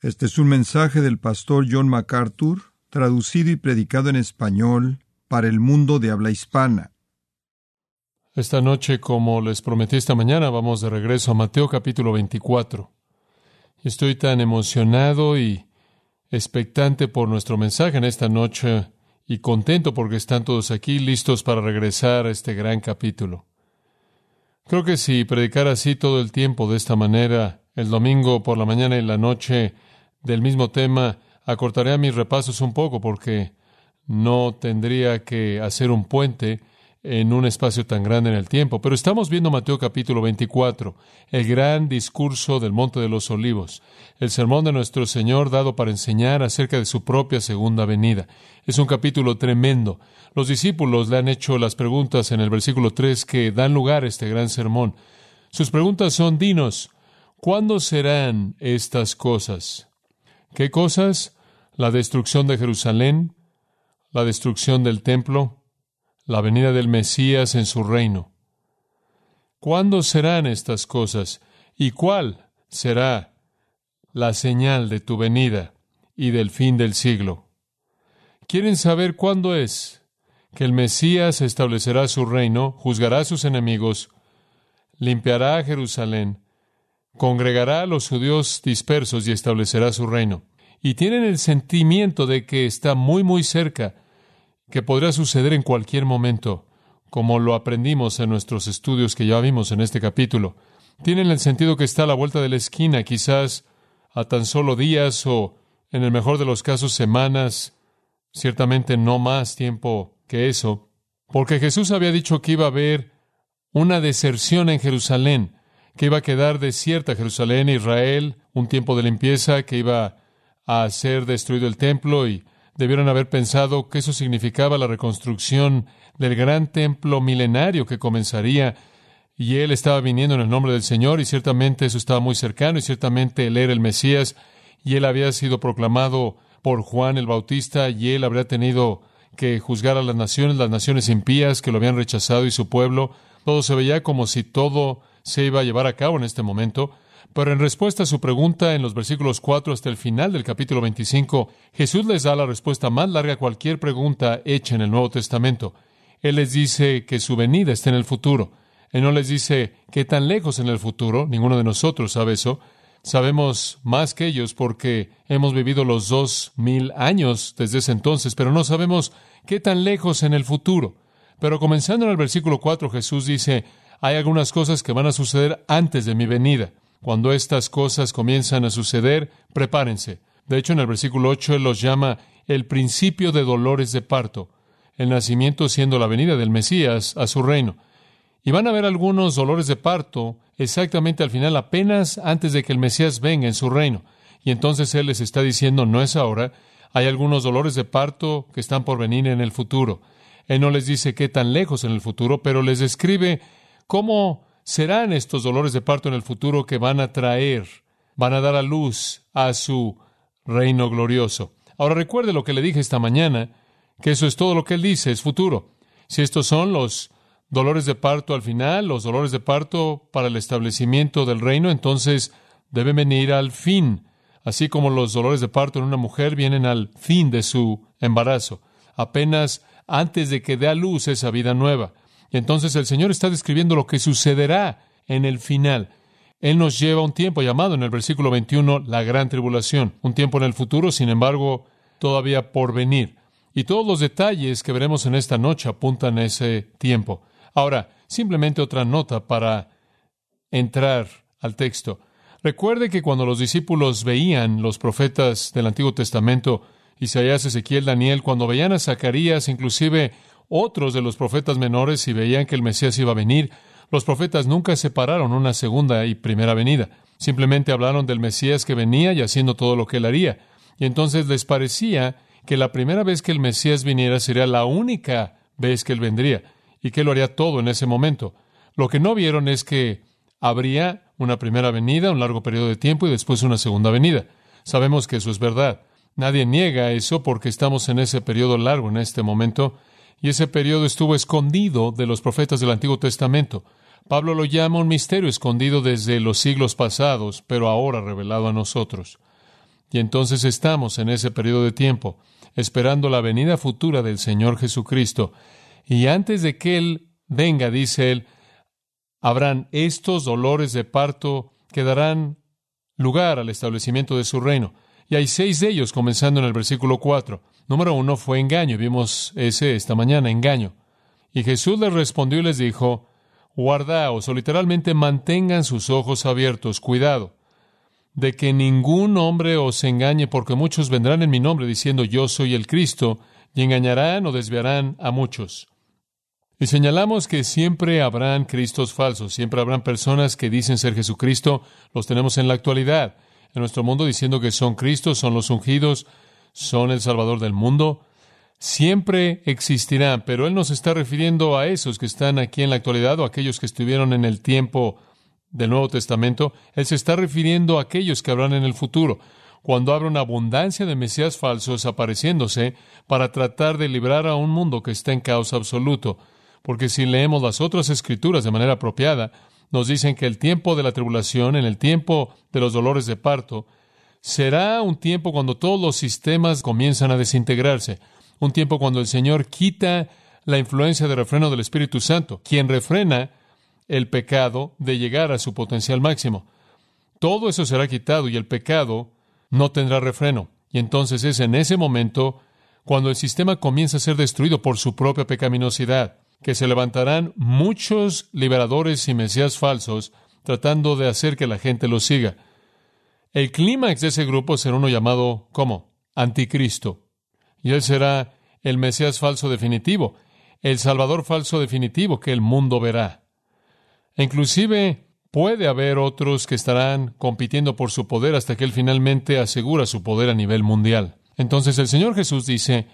Este es un mensaje del pastor John MacArthur, traducido y predicado en español para el mundo de habla hispana. Esta noche, como les prometí esta mañana, vamos de regreso a Mateo capítulo 24. Estoy tan emocionado y expectante por nuestro mensaje en esta noche y contento porque están todos aquí listos para regresar a este gran capítulo. Creo que si predicara así todo el tiempo de esta manera, el domingo por la mañana y la noche del mismo tema, acortaría mis repasos un poco porque no tendría que hacer un puente en un espacio tan grande en el tiempo. Pero estamos viendo Mateo capítulo 24, el gran discurso del Monte de los Olivos, el sermón de nuestro Señor dado para enseñar acerca de su propia segunda venida. Es un capítulo tremendo. Los discípulos le han hecho las preguntas en el versículo 3 que dan lugar a este gran sermón. Sus preguntas son: dinos, ¿cuándo serán estas cosas? ¿Qué cosas? La destrucción de Jerusalén, la destrucción del templo, la venida del Mesías en su reino. ¿Cuándo serán estas cosas? ¿Y cuál será la señal de tu venida y del fin del siglo? ¿Quieren saber cuándo es que el Mesías establecerá su reino, juzgará a sus enemigos, limpiará a Jerusalén, congregará a los judíos dispersos y establecerá su reino? Y tienen el sentimiento de que está muy, muy cerca, que podrá suceder en cualquier momento, como lo aprendimos en nuestros estudios que ya vimos en este capítulo. Tienen el sentido que está a la vuelta de la esquina, quizás a tan solo días o, en el mejor de los casos, semanas, ciertamente no más tiempo que eso, porque Jesús había dicho que iba a haber una deserción en Jerusalén, que iba a quedar desierta Jerusalén e Israel, un tiempo de limpieza, que iba a ser destruido el templo, y debieron haber pensado que eso significaba la reconstrucción del gran templo milenario que comenzaría, y Él estaba viniendo en el nombre del Señor, y ciertamente eso estaba muy cercano, y ciertamente Él era el Mesías, y Él había sido proclamado por Juan el Bautista, y Él habría tenido que juzgar a las naciones impías que lo habían rechazado y su pueblo. Todo se veía como si todo se iba a llevar a cabo en este momento. Pero en respuesta a su pregunta, en los versículos 4 hasta el final del capítulo 25, Jesús les da la respuesta más larga a cualquier pregunta hecha en el Nuevo Testamento. Él les dice que su venida está en el futuro. Él no les dice qué tan lejos en el futuro. Ninguno de nosotros sabe eso. Sabemos más que ellos porque hemos vivido los 2000 años desde ese entonces, pero no sabemos qué tan lejos en el futuro. Pero comenzando en el versículo 4, Jesús dice: hay algunas cosas que van a suceder antes de mi venida. Cuando estas cosas comienzan a suceder, prepárense. De hecho, en el versículo 8, Él los llama el principio de dolores de parto, el nacimiento siendo la venida del Mesías a su reino. Y van a haber algunos dolores de parto exactamente al final, apenas antes de que el Mesías venga en su reino. Y entonces Él les está diciendo: no es ahora, hay algunos dolores de parto que están por venir en el futuro. Él no les dice qué tan lejos en el futuro, pero les describe cómo serán estos dolores de parto en el futuro que van a dar a luz a su reino glorioso. Ahora recuerde lo que le dije esta mañana, que eso es todo lo que Él dice, es futuro. Si estos son los dolores de parto al final, los dolores de parto para el establecimiento del reino, entonces deben venir al fin, así como los dolores de parto en una mujer vienen al fin de su embarazo, apenas antes de que dé a luz esa vida nueva. Y entonces el Señor está describiendo lo que sucederá en el final. Él nos lleva un tiempo llamado en el versículo 21 la gran tribulación, un tiempo en el futuro, sin embargo, todavía por venir. Y todos los detalles que veremos en esta noche apuntan a ese tiempo. Ahora, simplemente otra nota para entrar al texto. Recuerde que cuando los discípulos veían los profetas del Antiguo Testamento, Isaías, Ezequiel, Daniel, cuando veían a Zacarías, inclusive otros de los profetas menores, y veían que el Mesías iba a venir, los profetas nunca separaron una segunda y primera venida. Simplemente hablaron del Mesías que venía y haciendo todo lo que Él haría. Y entonces les parecía que la primera vez que el Mesías viniera sería la única vez que Él vendría, y que Él lo haría todo en ese momento. Lo que no vieron es que habría una primera venida, un largo periodo de tiempo, y después una segunda venida. Sabemos que eso es verdad. Nadie niega eso porque estamos en ese periodo largo en este momento, y ese periodo estuvo escondido de los profetas del Antiguo Testamento. Pablo lo llama un misterio escondido desde los siglos pasados, pero ahora revelado a nosotros. Y entonces estamos en ese periodo de tiempo, esperando la venida futura del Señor Jesucristo. Y antes de que Él venga, dice Él, habrán estos dolores de parto que darán lugar al establecimiento de su reino. Y hay 6 de ellos, comenzando en el versículo 4. Número 1 fue engaño. Vimos esta mañana, engaño. Y Jesús les respondió y les dijo, guardaos, o literalmente mantengan sus ojos abiertos, cuidado, de que ningún hombre os engañe, porque muchos vendrán en mi nombre diciendo yo soy el Cristo, y engañarán o desviarán a muchos. Y señalamos que siempre habrán cristos falsos, siempre habrán personas que dicen ser Jesucristo, los tenemos en la actualidad, en nuestro mundo diciendo que son Cristos, son los ungidos, son el Salvador del mundo. Siempre existirán, pero Él nos está refiriendo a esos que están aquí en la actualidad o a aquellos que estuvieron en el tiempo del Nuevo Testamento. Él se está refiriendo a aquellos que habrán en el futuro, cuando habrá una abundancia de mesías falsos apareciéndose para tratar de librar a un mundo que está en caos absoluto. Porque si leemos las otras Escrituras de manera apropiada, nos dicen que el tiempo de la tribulación, en el tiempo de los dolores de parto, será un tiempo cuando todos los sistemas comienzan a desintegrarse. Un tiempo cuando el Señor quita la influencia de refreno del Espíritu Santo, quien refrena el pecado de llegar a su potencial máximo. Todo eso será quitado y el pecado no tendrá refreno. Y entonces es en ese momento cuando el sistema comienza a ser destruido por su propia pecaminosidad, que se levantarán muchos liberadores y mesías falsos tratando de hacer que la gente los siga. El clímax de ese grupo será uno llamado, ¿cómo? Anticristo. Y él será el Mesías falso definitivo, el Salvador falso definitivo que el mundo verá. E inclusive puede haber otros que estarán compitiendo por su poder hasta que él finalmente asegura su poder a nivel mundial. Entonces el Señor Jesús dice,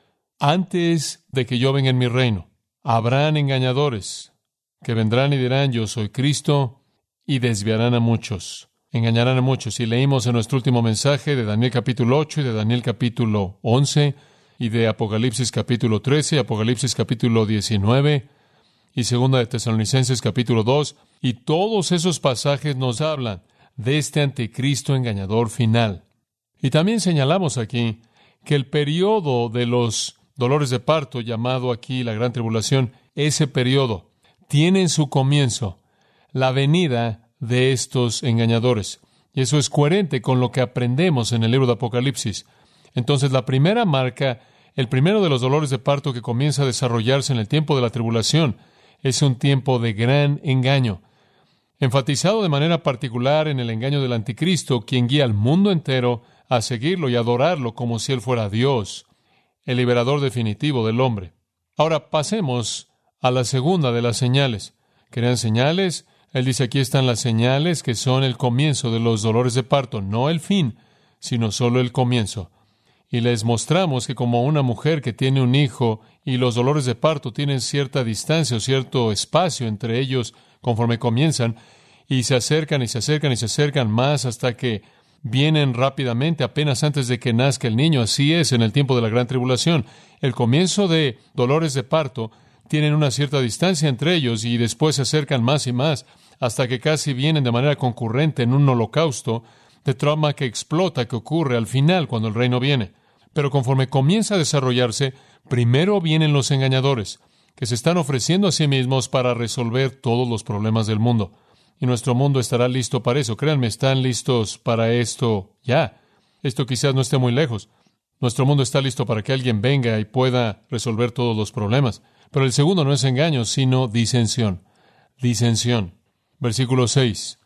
antes de que yo venga en mi reino, habrán engañadores que vendrán y dirán, yo soy Cristo, y desviarán a muchos. Engañarán a muchos. Y leímos en nuestro último mensaje de Daniel capítulo 8 y de Daniel capítulo 11 y de Apocalipsis capítulo 13, Apocalipsis capítulo 19 y segunda de Tesalonicenses capítulo 2. Y todos esos pasajes nos hablan de este anticristo engañador final. Y también señalamos aquí que el periodo de los dolores de parto, llamado aquí la gran tribulación, ese periodo tiene en su comienzo la venida de estos engañadores. Y eso es coherente con lo que aprendemos en el libro de Apocalipsis. Entonces, la primera marca, el primero de los dolores de parto que comienza a desarrollarse en el tiempo de la tribulación, es un tiempo de gran engaño, enfatizado de manera particular en el engaño del anticristo, quien guía al mundo entero a seguirlo y adorarlo como si él fuera Dios, el liberador definitivo del hombre. Ahora pasemos a la segunda de las señales. ¿Querían señales? Él dice, aquí están las señales que son el comienzo de los dolores de parto, no el fin, sino solo el comienzo. Y les mostramos que como una mujer que tiene un hijo y los dolores de parto tienen cierta distancia o cierto espacio entre ellos conforme comienzan, y se acercan y se acercan y se acercan más hasta que vienen rápidamente apenas antes de que nazca el niño. Así es en el tiempo de la gran tribulación. El comienzo de dolores de parto tienen una cierta distancia entre ellos y después se acercan más y más hasta que casi vienen de manera concurrente en un holocausto de trauma que explota, que ocurre al final cuando el reino viene. Pero conforme comienza a desarrollarse, primero vienen los engañadores, que se están ofreciendo a sí mismos para resolver todos los problemas del mundo. Y nuestro mundo estará listo para eso. Créanme, están listos para esto ya. Esto quizás no esté muy lejos. Nuestro mundo está listo para que alguien venga y pueda resolver todos los problemas. Pero el segundo no es engaño, sino disensión. Disensión. Versículo 6.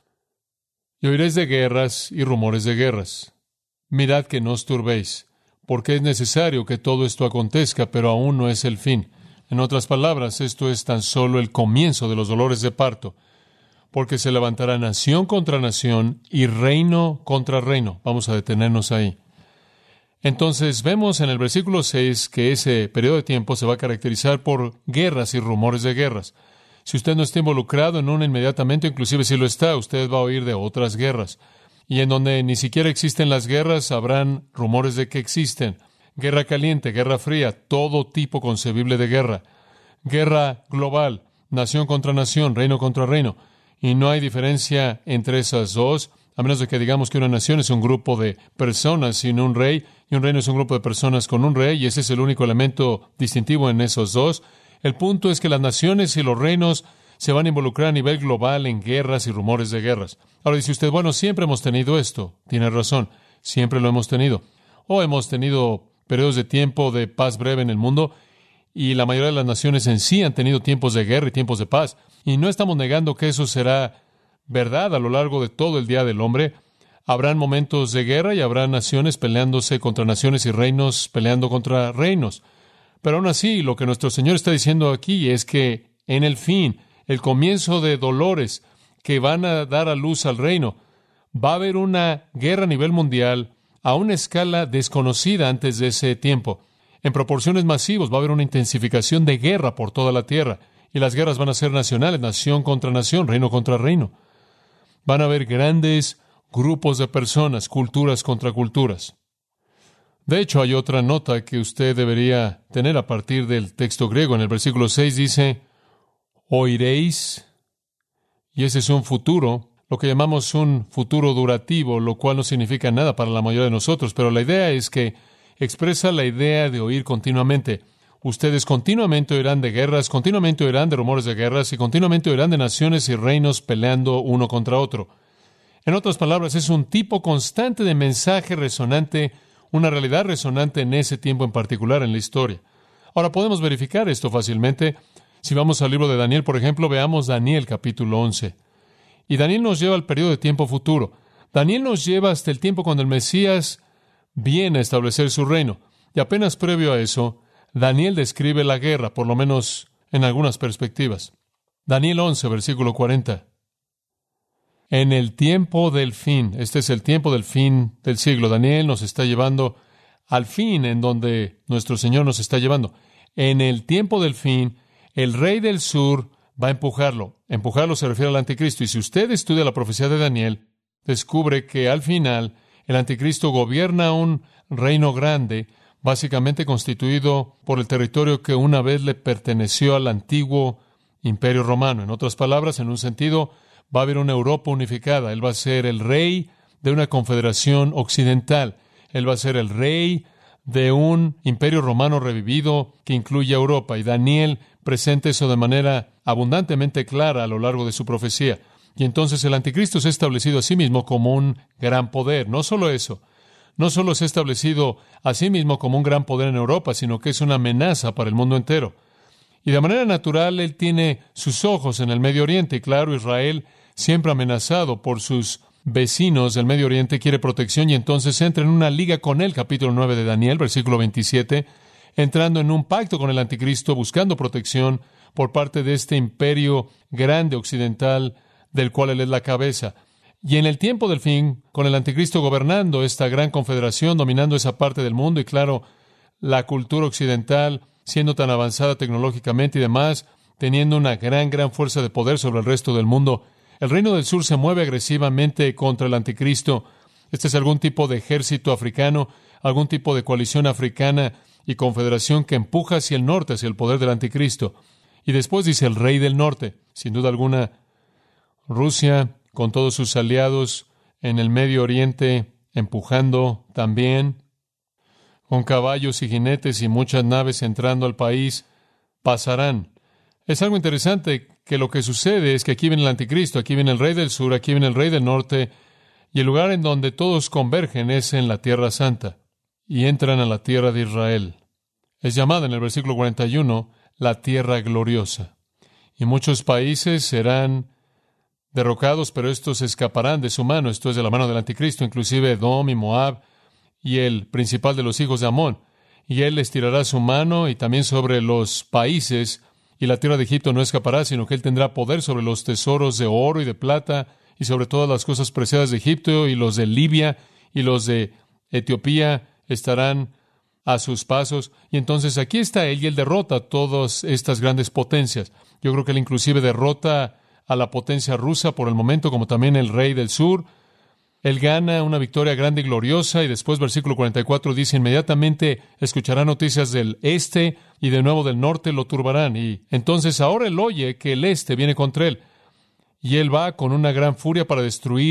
Y oiréis de guerras y rumores de guerras. Mirad que no os turbéis, porque es necesario que todo esto acontezca, pero aún no es el fin. En otras palabras, esto es tan solo el comienzo de los dolores de parto, porque se levantará nación contra nación y reino contra reino. Vamos a detenernos ahí. Entonces vemos en el versículo 6 que ese periodo de tiempo se va a caracterizar por guerras y rumores de guerras. Si usted no está involucrado en una inmediatamente, inclusive si lo está, usted va a oír de otras guerras. Y en donde ni siquiera existen las guerras, habrán rumores de que existen. Guerra caliente, guerra fría, todo tipo concebible de guerra. Guerra global, nación contra nación, reino contra reino. Y no hay diferencia entre esas dos. A menos de que digamos que una nación es un grupo de personas sin un rey, y un reino es un grupo de personas con un rey, y ese es el único elemento distintivo en esos dos. El punto es que las naciones y los reinos se van a involucrar a nivel global en guerras y rumores de guerras. Ahora dice usted, bueno, siempre hemos tenido esto. Tiene razón, siempre lo hemos tenido. O hemos tenido periodos de tiempo de paz breve en el mundo, y la mayoría de las naciones en sí han tenido tiempos de guerra y tiempos de paz. Y no estamos negando que eso será verdad a lo largo de todo el día del hombre. Habrán momentos de guerra y habrá naciones peleándose contra naciones y reinos peleando contra reinos. Pero aún así, lo que nuestro Señor está diciendo aquí es que en el fin, el comienzo de dolores que van a dar a luz al reino, va a haber una guerra a nivel mundial a una escala desconocida antes de ese tiempo. En proporciones masivas va a haber una intensificación de guerra por toda la tierra. Y las guerras van a ser nacionales, nación contra nación, reino contra reino. Van a haber grandes grupos de personas, culturas contra culturas. De hecho, hay otra nota que usted debería tener a partir del texto griego. En el versículo 6 dice, oiréis, y ese es un futuro, lo que llamamos un futuro durativo, lo cual no significa nada para la mayoría de nosotros, pero la idea es que expresa la idea de oír continuamente. Ustedes continuamente oirán de guerras, continuamente oirán de rumores de guerras y continuamente oirán de naciones y reinos peleando uno contra otro. En otras palabras, es un tipo constante de mensaje resonante, una realidad resonante en ese tiempo en particular en la historia. Ahora, podemos verificar esto fácilmente. Si vamos al libro de Daniel, por ejemplo, veamos Daniel capítulo 11. Y Daniel nos lleva al periodo de tiempo futuro. Daniel nos lleva hasta el tiempo cuando el Mesías viene a establecer su reino. Y apenas previo a eso, Daniel describe la guerra, por lo menos en algunas perspectivas. Daniel 11, versículo 40. En el tiempo del fin, este es el tiempo del fin del siglo. Daniel nos está llevando al fin en donde nuestro Señor nos está llevando. En el tiempo del fin, el rey del sur va a empujarlo. Empujarlo se refiere al anticristo. Y si usted estudia la profecía de Daniel, descubre que al final el anticristo gobierna un reino grande, básicamente constituido por el territorio que una vez le perteneció al antiguo imperio romano. En otras palabras, en un sentido, va a haber una Europa unificada. Él va a ser el rey de una confederación occidental. Él va a ser el rey de un imperio romano revivido que incluye a Europa. Y Daniel presenta eso de manera abundantemente clara a lo largo de su profecía. Y entonces el anticristo se ha establecido a sí mismo como un gran poder. No solo eso, no solo se ha establecido a sí mismo como un gran poder en Europa, sino que es una amenaza para el mundo entero. Y de manera natural, él tiene sus ojos en el Medio Oriente. Y claro, Israel, siempre amenazado por sus vecinos del Medio Oriente, quiere protección y entonces entra en una liga con él, capítulo 9 de Daniel, versículo 27, entrando en un pacto con el anticristo, buscando protección por parte de este imperio grande occidental del cual él es la cabeza. Y en el tiempo del fin, con el anticristo gobernando esta gran confederación, dominando esa parte del mundo, y claro, la cultura occidental siendo tan avanzada tecnológicamente y demás, teniendo una gran fuerza de poder sobre el resto del mundo, el reino del sur se mueve agresivamente contra el anticristo. Este es algún tipo de ejército africano, algún tipo de coalición africana y confederación que empuja hacia el norte, hacia el poder del anticristo. Y después dice el rey del norte, sin duda alguna, Rusia, con todos sus aliados en el Medio Oriente, empujando también, con caballos y jinetes y muchas naves entrando al país, pasarán. Es algo interesante que lo que sucede es que aquí viene el anticristo, aquí viene el rey del sur, aquí viene el rey del norte, y el lugar en donde todos convergen es en la Tierra Santa, y entran a la tierra de Israel. Es llamada en el versículo 41 la Tierra Gloriosa. Y muchos países serán derrocados, pero estos escaparán de su mano, esto es de la mano del anticristo, inclusive Edom y Moab, y el principal de los hijos de Amón. Y él estirará su mano y también sobre los países, y la tierra de Egipto no escapará, sino que él tendrá poder sobre los tesoros de oro y de plata, y sobre todas las cosas preciadas de Egipto, y los de Libia y los de Etiopía estarán a sus pasos. Y entonces aquí está él, y él derrota a todas estas grandes potencias. Yo creo que él inclusive derrota a la potencia rusa por el momento, como también el rey del sur. Él gana una victoria grande y gloriosa, y después, versículo 44, dice, inmediatamente escuchará noticias del este, y de nuevo del norte lo turbarán. Y entonces ahora él oye que el este viene contra él, y él va con una gran furia para destruir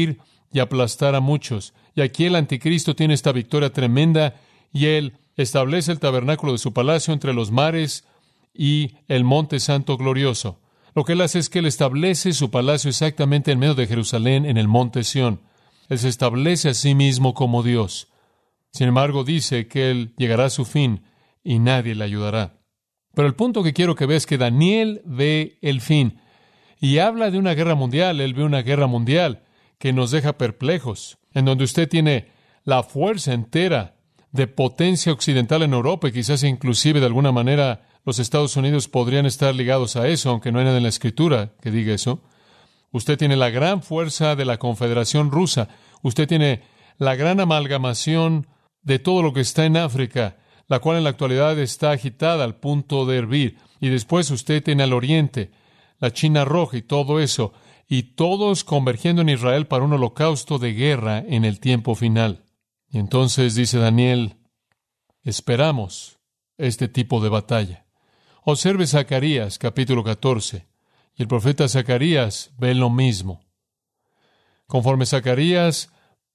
y aplastar a muchos. Y aquí el anticristo tiene esta victoria tremenda y él establece el tabernáculo de su palacio entre los mares y el monte santo glorioso. Lo que él hace es que él establece su palacio exactamente en medio de Jerusalén, en el monte Sión. Él se establece a sí mismo como Dios. Sin embargo, dice que él llegará a su fin y nadie le ayudará. Pero el punto que quiero que veas es que Daniel ve el fin y habla de una guerra mundial. Él ve una guerra mundial que nos deja perplejos, en donde usted tiene la fuerza entera de potencia occidental en Europa y quizás inclusive de alguna manera los Estados Unidos podrían estar ligados a eso, aunque no hay nada en la Escritura que diga eso. Usted tiene la gran fuerza de la Confederación Rusa. Usted tiene la gran amalgamación de todo lo que está en África, la cual en la actualidad está agitada al punto de hervir. Y después usted tiene al oriente, la China roja y todo eso, y todos convergiendo en Israel para un holocausto de guerra en el tiempo final. Y entonces dice Daniel, esperamos este tipo de batalla. Observe Zacarías, capítulo 14, y el profeta Zacarías ve lo mismo. Conforme Zacarías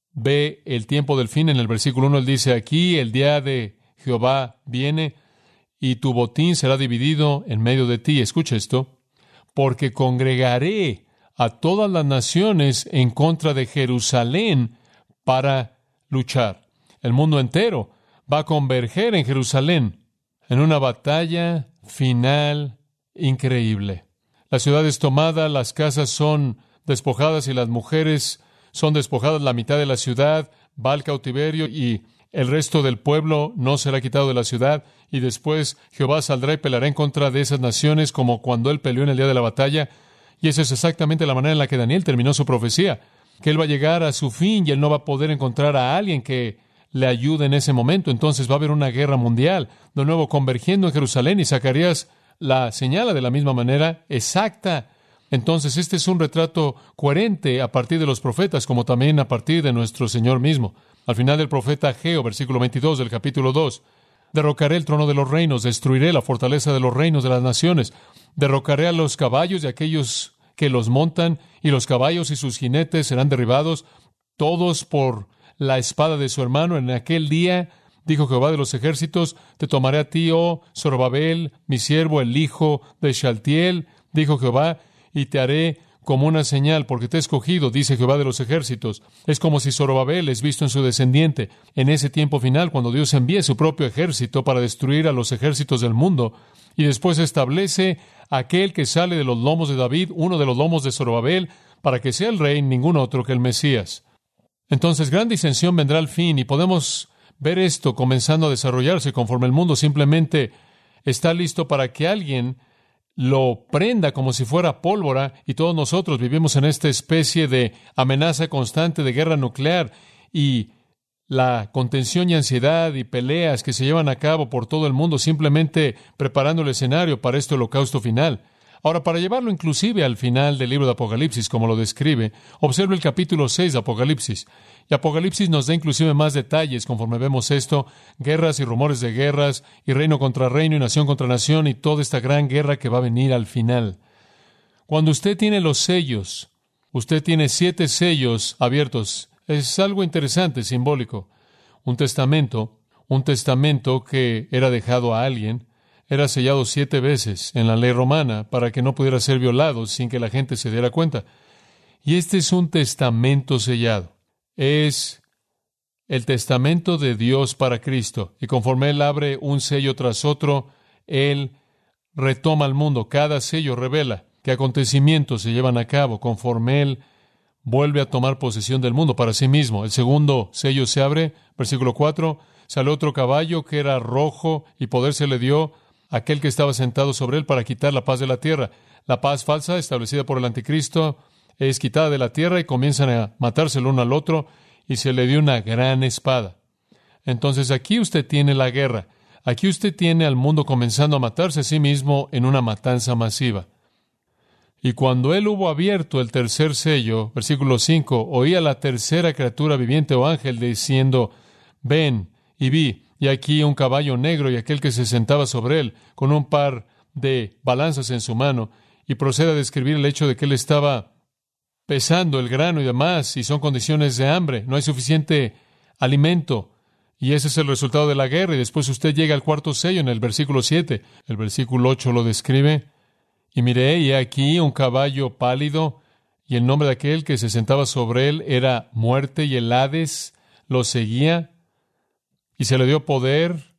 ve el tiempo del fin, en el versículo 1 él dice, aquí el día de Jehová viene, y tu botín será dividido en medio de ti. Escucha esto, porque congregaré a todas las naciones en contra de Jerusalén para luchar. El mundo entero va a converger en Jerusalén en una batalla final increíble. La ciudad es tomada, las casas son despojadas y las mujeres son despojadas. La mitad de la ciudad va al cautiverio y el resto del pueblo no será quitado de la ciudad. Y después Jehová saldrá y peleará en contra de esas naciones como cuando él peleó en el día de la batalla. Y esa es exactamente la manera en la que Daniel terminó su profecía, que él va a llegar a su fin y él no va a poder encontrar a alguien que le ayude en ese momento. Entonces va a haber una guerra mundial, de nuevo convergiendo en Jerusalén, y Zacarías la señala de la misma manera exacta. Entonces este es un retrato coherente a partir de los profetas, como también a partir de nuestro Señor mismo. Al final del profeta Ageo, versículo 22 del capítulo 2, derrocaré el trono de los reinos, destruiré la fortaleza de los reinos de las naciones, derrocaré a los caballos y a aquellos que los montan, y los caballos y sus jinetes serán derribados, todos por la espada de su hermano. En aquel día, dijo Jehová de los ejércitos, te tomaré a ti, oh Zorobabel, mi siervo, el hijo de Shealtiel, dijo Jehová, y te haré como una señal, porque te he escogido, dice Jehová de los ejércitos. Es como si Zorobabel es visto en su descendiente. En ese tiempo final, cuando Dios envíe su propio ejército para destruir a los ejércitos del mundo, y después establece aquel que sale de los lomos de David, uno de los lomos de Zorobabel, para que sea el rey, ningún otro que el Mesías. Entonces, gran disensión vendrá al fin, y podemos ver esto comenzando a desarrollarse conforme el mundo simplemente está listo para que alguien lo prenda como si fuera pólvora, y todos nosotros vivimos en esta especie de amenaza constante de guerra nuclear y la contención y ansiedad y peleas que se llevan a cabo por todo el mundo, simplemente preparando el escenario para este holocausto final. Ahora, para llevarlo inclusive al final del libro de Apocalipsis, como lo describe, observe el capítulo 6 de Apocalipsis. Y Apocalipsis nos da inclusive más detalles conforme vemos esto, guerras y rumores de guerras, y reino contra reino y nación contra nación, y toda esta gran guerra que va a venir al final. Cuando usted tiene los sellos, usted tiene 7 sellos abiertos. Es algo interesante, simbólico. Un testamento que era dejado a alguien, era sellado 7 veces en la ley romana para que no pudiera ser violado sin que la gente se diera cuenta. Y este es un testamento sellado. Es el testamento de Dios para Cristo. Y conforme Él abre un sello tras otro, Él retoma al mundo. Cada sello revela qué acontecimientos se llevan a cabo conforme Él vuelve a tomar posesión del mundo para sí mismo. El segundo sello se abre, versículo 4, salió otro caballo que era rojo y poder se le dio a aquel que estaba sentado sobre él para quitar la paz de la tierra. La paz falsa establecida por el anticristo es quitada de la tierra y comienzan a matarse el uno al otro y se le dio una gran espada. Entonces aquí usted tiene la guerra. Aquí usted tiene al mundo comenzando a matarse a sí mismo en una matanza masiva. Y cuando él hubo abierto el tercer sello, versículo 5, oí a la tercera criatura viviente o ángel diciendo, ven, y vi, y aquí un caballo negro y aquel que se sentaba sobre él, con un par de balanzas en su mano, y procede a describir el hecho de que él estaba pesando el grano y demás, y son condiciones de hambre, no hay suficiente alimento, y ese es el resultado de la guerra. Y después usted llega al cuarto sello en el versículo 7. El versículo 8 lo describe: y miré, y aquí un caballo pálido, y el nombre de aquel que se sentaba sobre él era Muerte, y el Hades lo seguía, y se le dio poder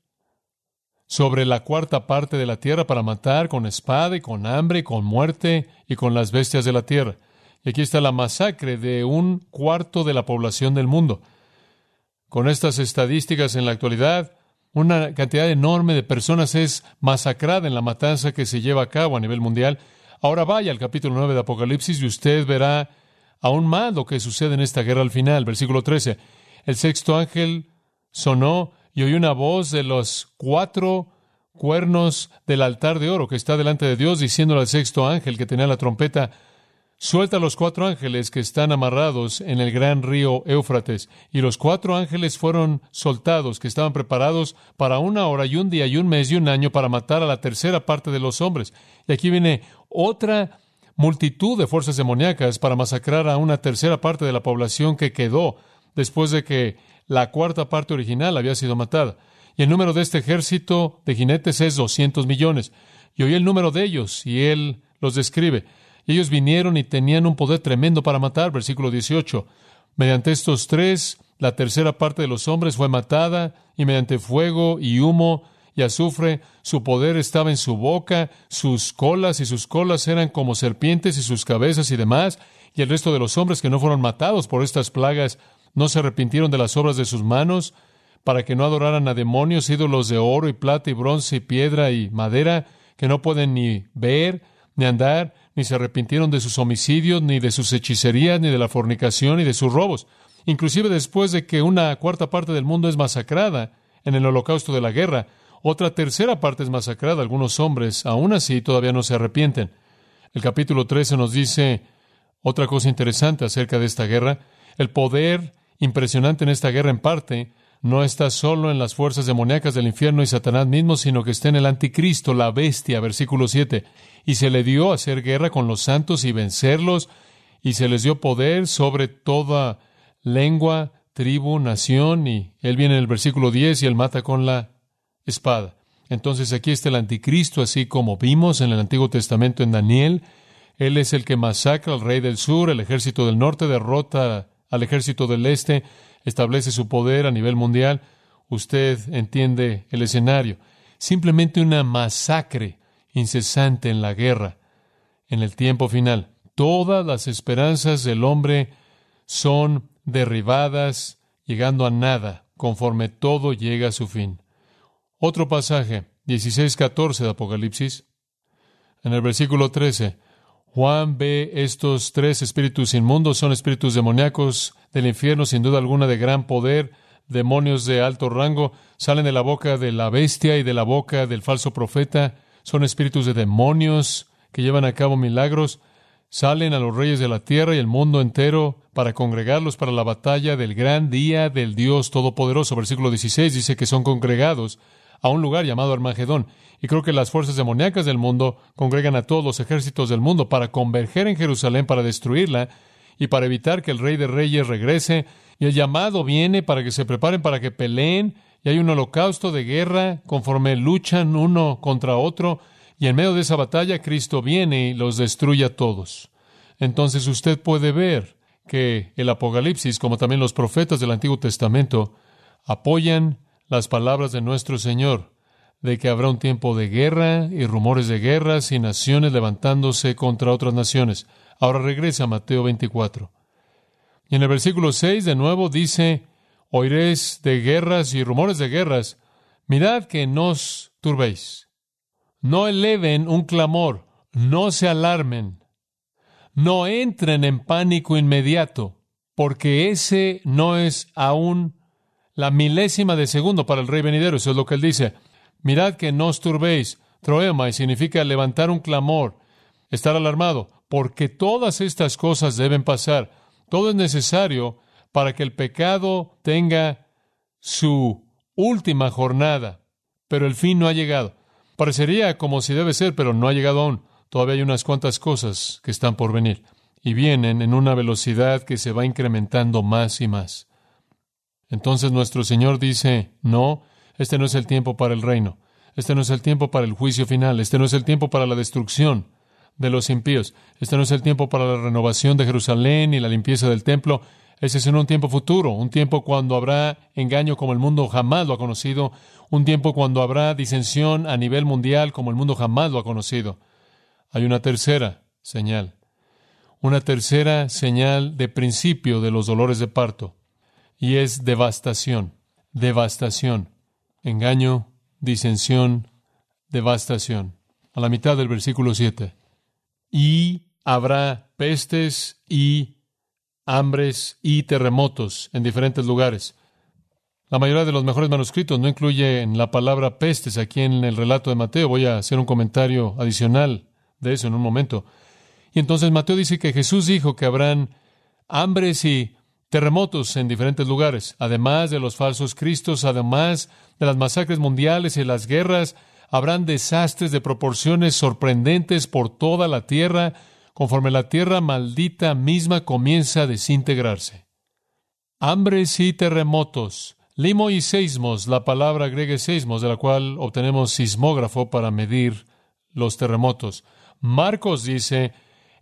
sobre la cuarta parte de la tierra para matar con espada y con hambre y con muerte y con las bestias de la tierra. Y aquí está la masacre de un cuarto de la población del mundo. Con estas estadísticas en la actualidad, una cantidad enorme de personas es masacrada en la matanza que se lleva a cabo a nivel mundial. Ahora vaya al capítulo 9 de Apocalipsis y usted verá aún más lo que sucede en esta guerra al final. Versículo 13. El sexto ángel sonó y oí una voz de los 4 cuernos del altar de oro que está delante de Dios, diciéndole al sexto ángel que tenía la trompeta: suelta a los 4 ángeles que están amarrados en el gran río Éufrates. Y los 4 ángeles fueron soltados, que estaban preparados para 1 hora y 1 día y 1 mes y 1 año para matar a la tercera parte de los hombres. Y aquí viene otra multitud de fuerzas demoníacas para masacrar a una tercera parte de la población que quedó después de que la cuarta parte original había sido matada. Y el número de este ejército de jinetes es 200 millones. Y oí el número de ellos, y él los describe. Y ellos vinieron y tenían un poder tremendo para matar. Versículo 18. Mediante estos 3, la tercera parte de los hombres fue matada, y mediante fuego y humo y azufre, su poder estaba en su boca, sus colas eran como serpientes, y sus cabezas y demás. Y el resto de los hombres que no fueron matados por estas plagas no se arrepintieron de las obras de sus manos, para que no adoraran a demonios, ídolos de oro y plata y bronce y piedra y madera, que no pueden ni ver ni andar, ni se arrepintieron de sus homicidios, ni de sus hechicerías, ni de la fornicación, ni de sus robos. Inclusive después de que una cuarta parte del mundo es masacrada en el holocausto de la guerra, otra tercera parte es masacrada. Algunos hombres, aún así, todavía no se arrepienten. El capítulo 13 nos dice otra cosa interesante acerca de esta guerra. El poder impresionante en esta guerra, en parte, no está solo en las fuerzas demoníacas del infierno y Satanás mismo, sino que está en el anticristo, la bestia. Versículo 7. Y se le dio a hacer guerra con los santos y vencerlos, y se les dio poder sobre toda lengua, tribu, nación. Y él viene en el versículo 10 y él mata con la espada. Entonces aquí está el anticristo, así como vimos en el Antiguo Testamento en Daniel. Él es el que masacra al rey del sur, el ejército del norte derrota al ejército del este, establece su poder a nivel mundial. Usted entiende el escenario. Simplemente una masacre incesante en la guerra. En el tiempo final, todas las esperanzas del hombre son derribadas, llegando a nada, conforme todo llega a su fin. Otro pasaje, 16:14 de Apocalipsis. En el versículo 13, Juan ve estos 3 espíritus inmundos, son espíritus demoníacos del infierno, sin duda alguna de gran poder, demonios de alto rango, salen de la boca de la bestia y de la boca del falso profeta, son espíritus de demonios que llevan a cabo milagros, salen a los reyes de la tierra y el mundo entero para congregarlos para la batalla del gran día del Dios Todopoderoso. Versículo 16 dice que son congregados a un lugar llamado Armagedón. Y creo que las fuerzas demoníacas del mundo congregan a todos los ejércitos del mundo para converger en Jerusalén, para destruirla y para evitar que el Rey de Reyes regrese. Y el llamado viene para que se preparen, para que peleen. Y hay un holocausto de guerra conforme luchan uno contra otro. Y en medio de esa batalla, Cristo viene y los destruye a todos. Entonces usted puede ver que el Apocalipsis, como también los profetas del Antiguo Testamento, apoyan las palabras de nuestro Señor, de que habrá un tiempo de guerra y rumores de guerras y naciones levantándose contra otras naciones. Ahora regresa a Mateo 24. Y en el versículo 6 de nuevo dice: oiréis de guerras y rumores de guerras. Mirad que no os turbéis. No eleven un clamor. No se alarmen. No entren en pánico inmediato, porque ese no es aún la milésima de segundo para el Rey venidero. Eso es lo que él dice. Mirad que no os turbéis. Troemai significa levantar un clamor, estar alarmado, porque todas estas cosas deben pasar. Todo es necesario para que el pecado tenga su última jornada, pero el fin no ha llegado. Parecería como si debe ser, pero no ha llegado aún. Todavía hay unas cuantas cosas que están por venir. y vienen en una velocidad que se va incrementando más y más. Entonces nuestro Señor dice, no, este no es el tiempo para el reino, este no es el tiempo para el juicio final, este no es el tiempo para la destrucción de los impíos, este no es el tiempo para la renovación de Jerusalén y la limpieza del templo. Ese es en un tiempo futuro, un tiempo cuando habrá engaño como el mundo jamás lo ha conocido, un tiempo cuando habrá disensión a nivel mundial como el mundo jamás lo ha conocido. Hay una tercera señal de principio de los dolores de parto, y es devastación, engaño, disensión, devastación. A la mitad del versículo 7. Y habrá pestes y hambres y terremotos en diferentes lugares. La mayoría de los mejores manuscritos no incluyen la palabra pestes aquí en el relato de Mateo. Voy a hacer un comentario adicional de eso en un momento. Y entonces Mateo dice que Jesús dijo que habrán hambres y terremotos en diferentes lugares, además de los falsos cristos, además de las masacres mundiales y las guerras. Habrán desastres de proporciones sorprendentes por toda la tierra, conforme la tierra maldita misma comienza a desintegrarse. Hambres y terremotos. Limo y seismos, la palabra griega es seismos, de la cual obtenemos sismógrafo para medir los terremotos. Marcos dice,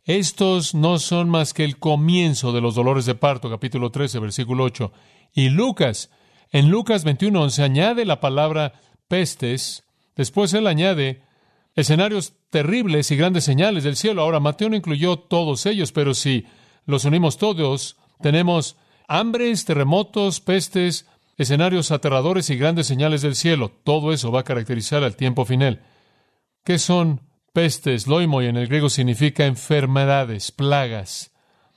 estos no son más que el comienzo de los dolores de parto, capítulo 13, versículo 8. Y Lucas, en Lucas 21:11, añade la palabra pestes. Después él añade escenarios terribles y grandes señales del cielo. Ahora, Mateo no incluyó todos ellos, pero si los unimos todos, tenemos hambres, terremotos, pestes, escenarios aterradores y grandes señales del cielo. Todo eso va a caracterizar al tiempo final. ¿Qué son pestes? Loimoi en el griego significa enfermedades, plagas.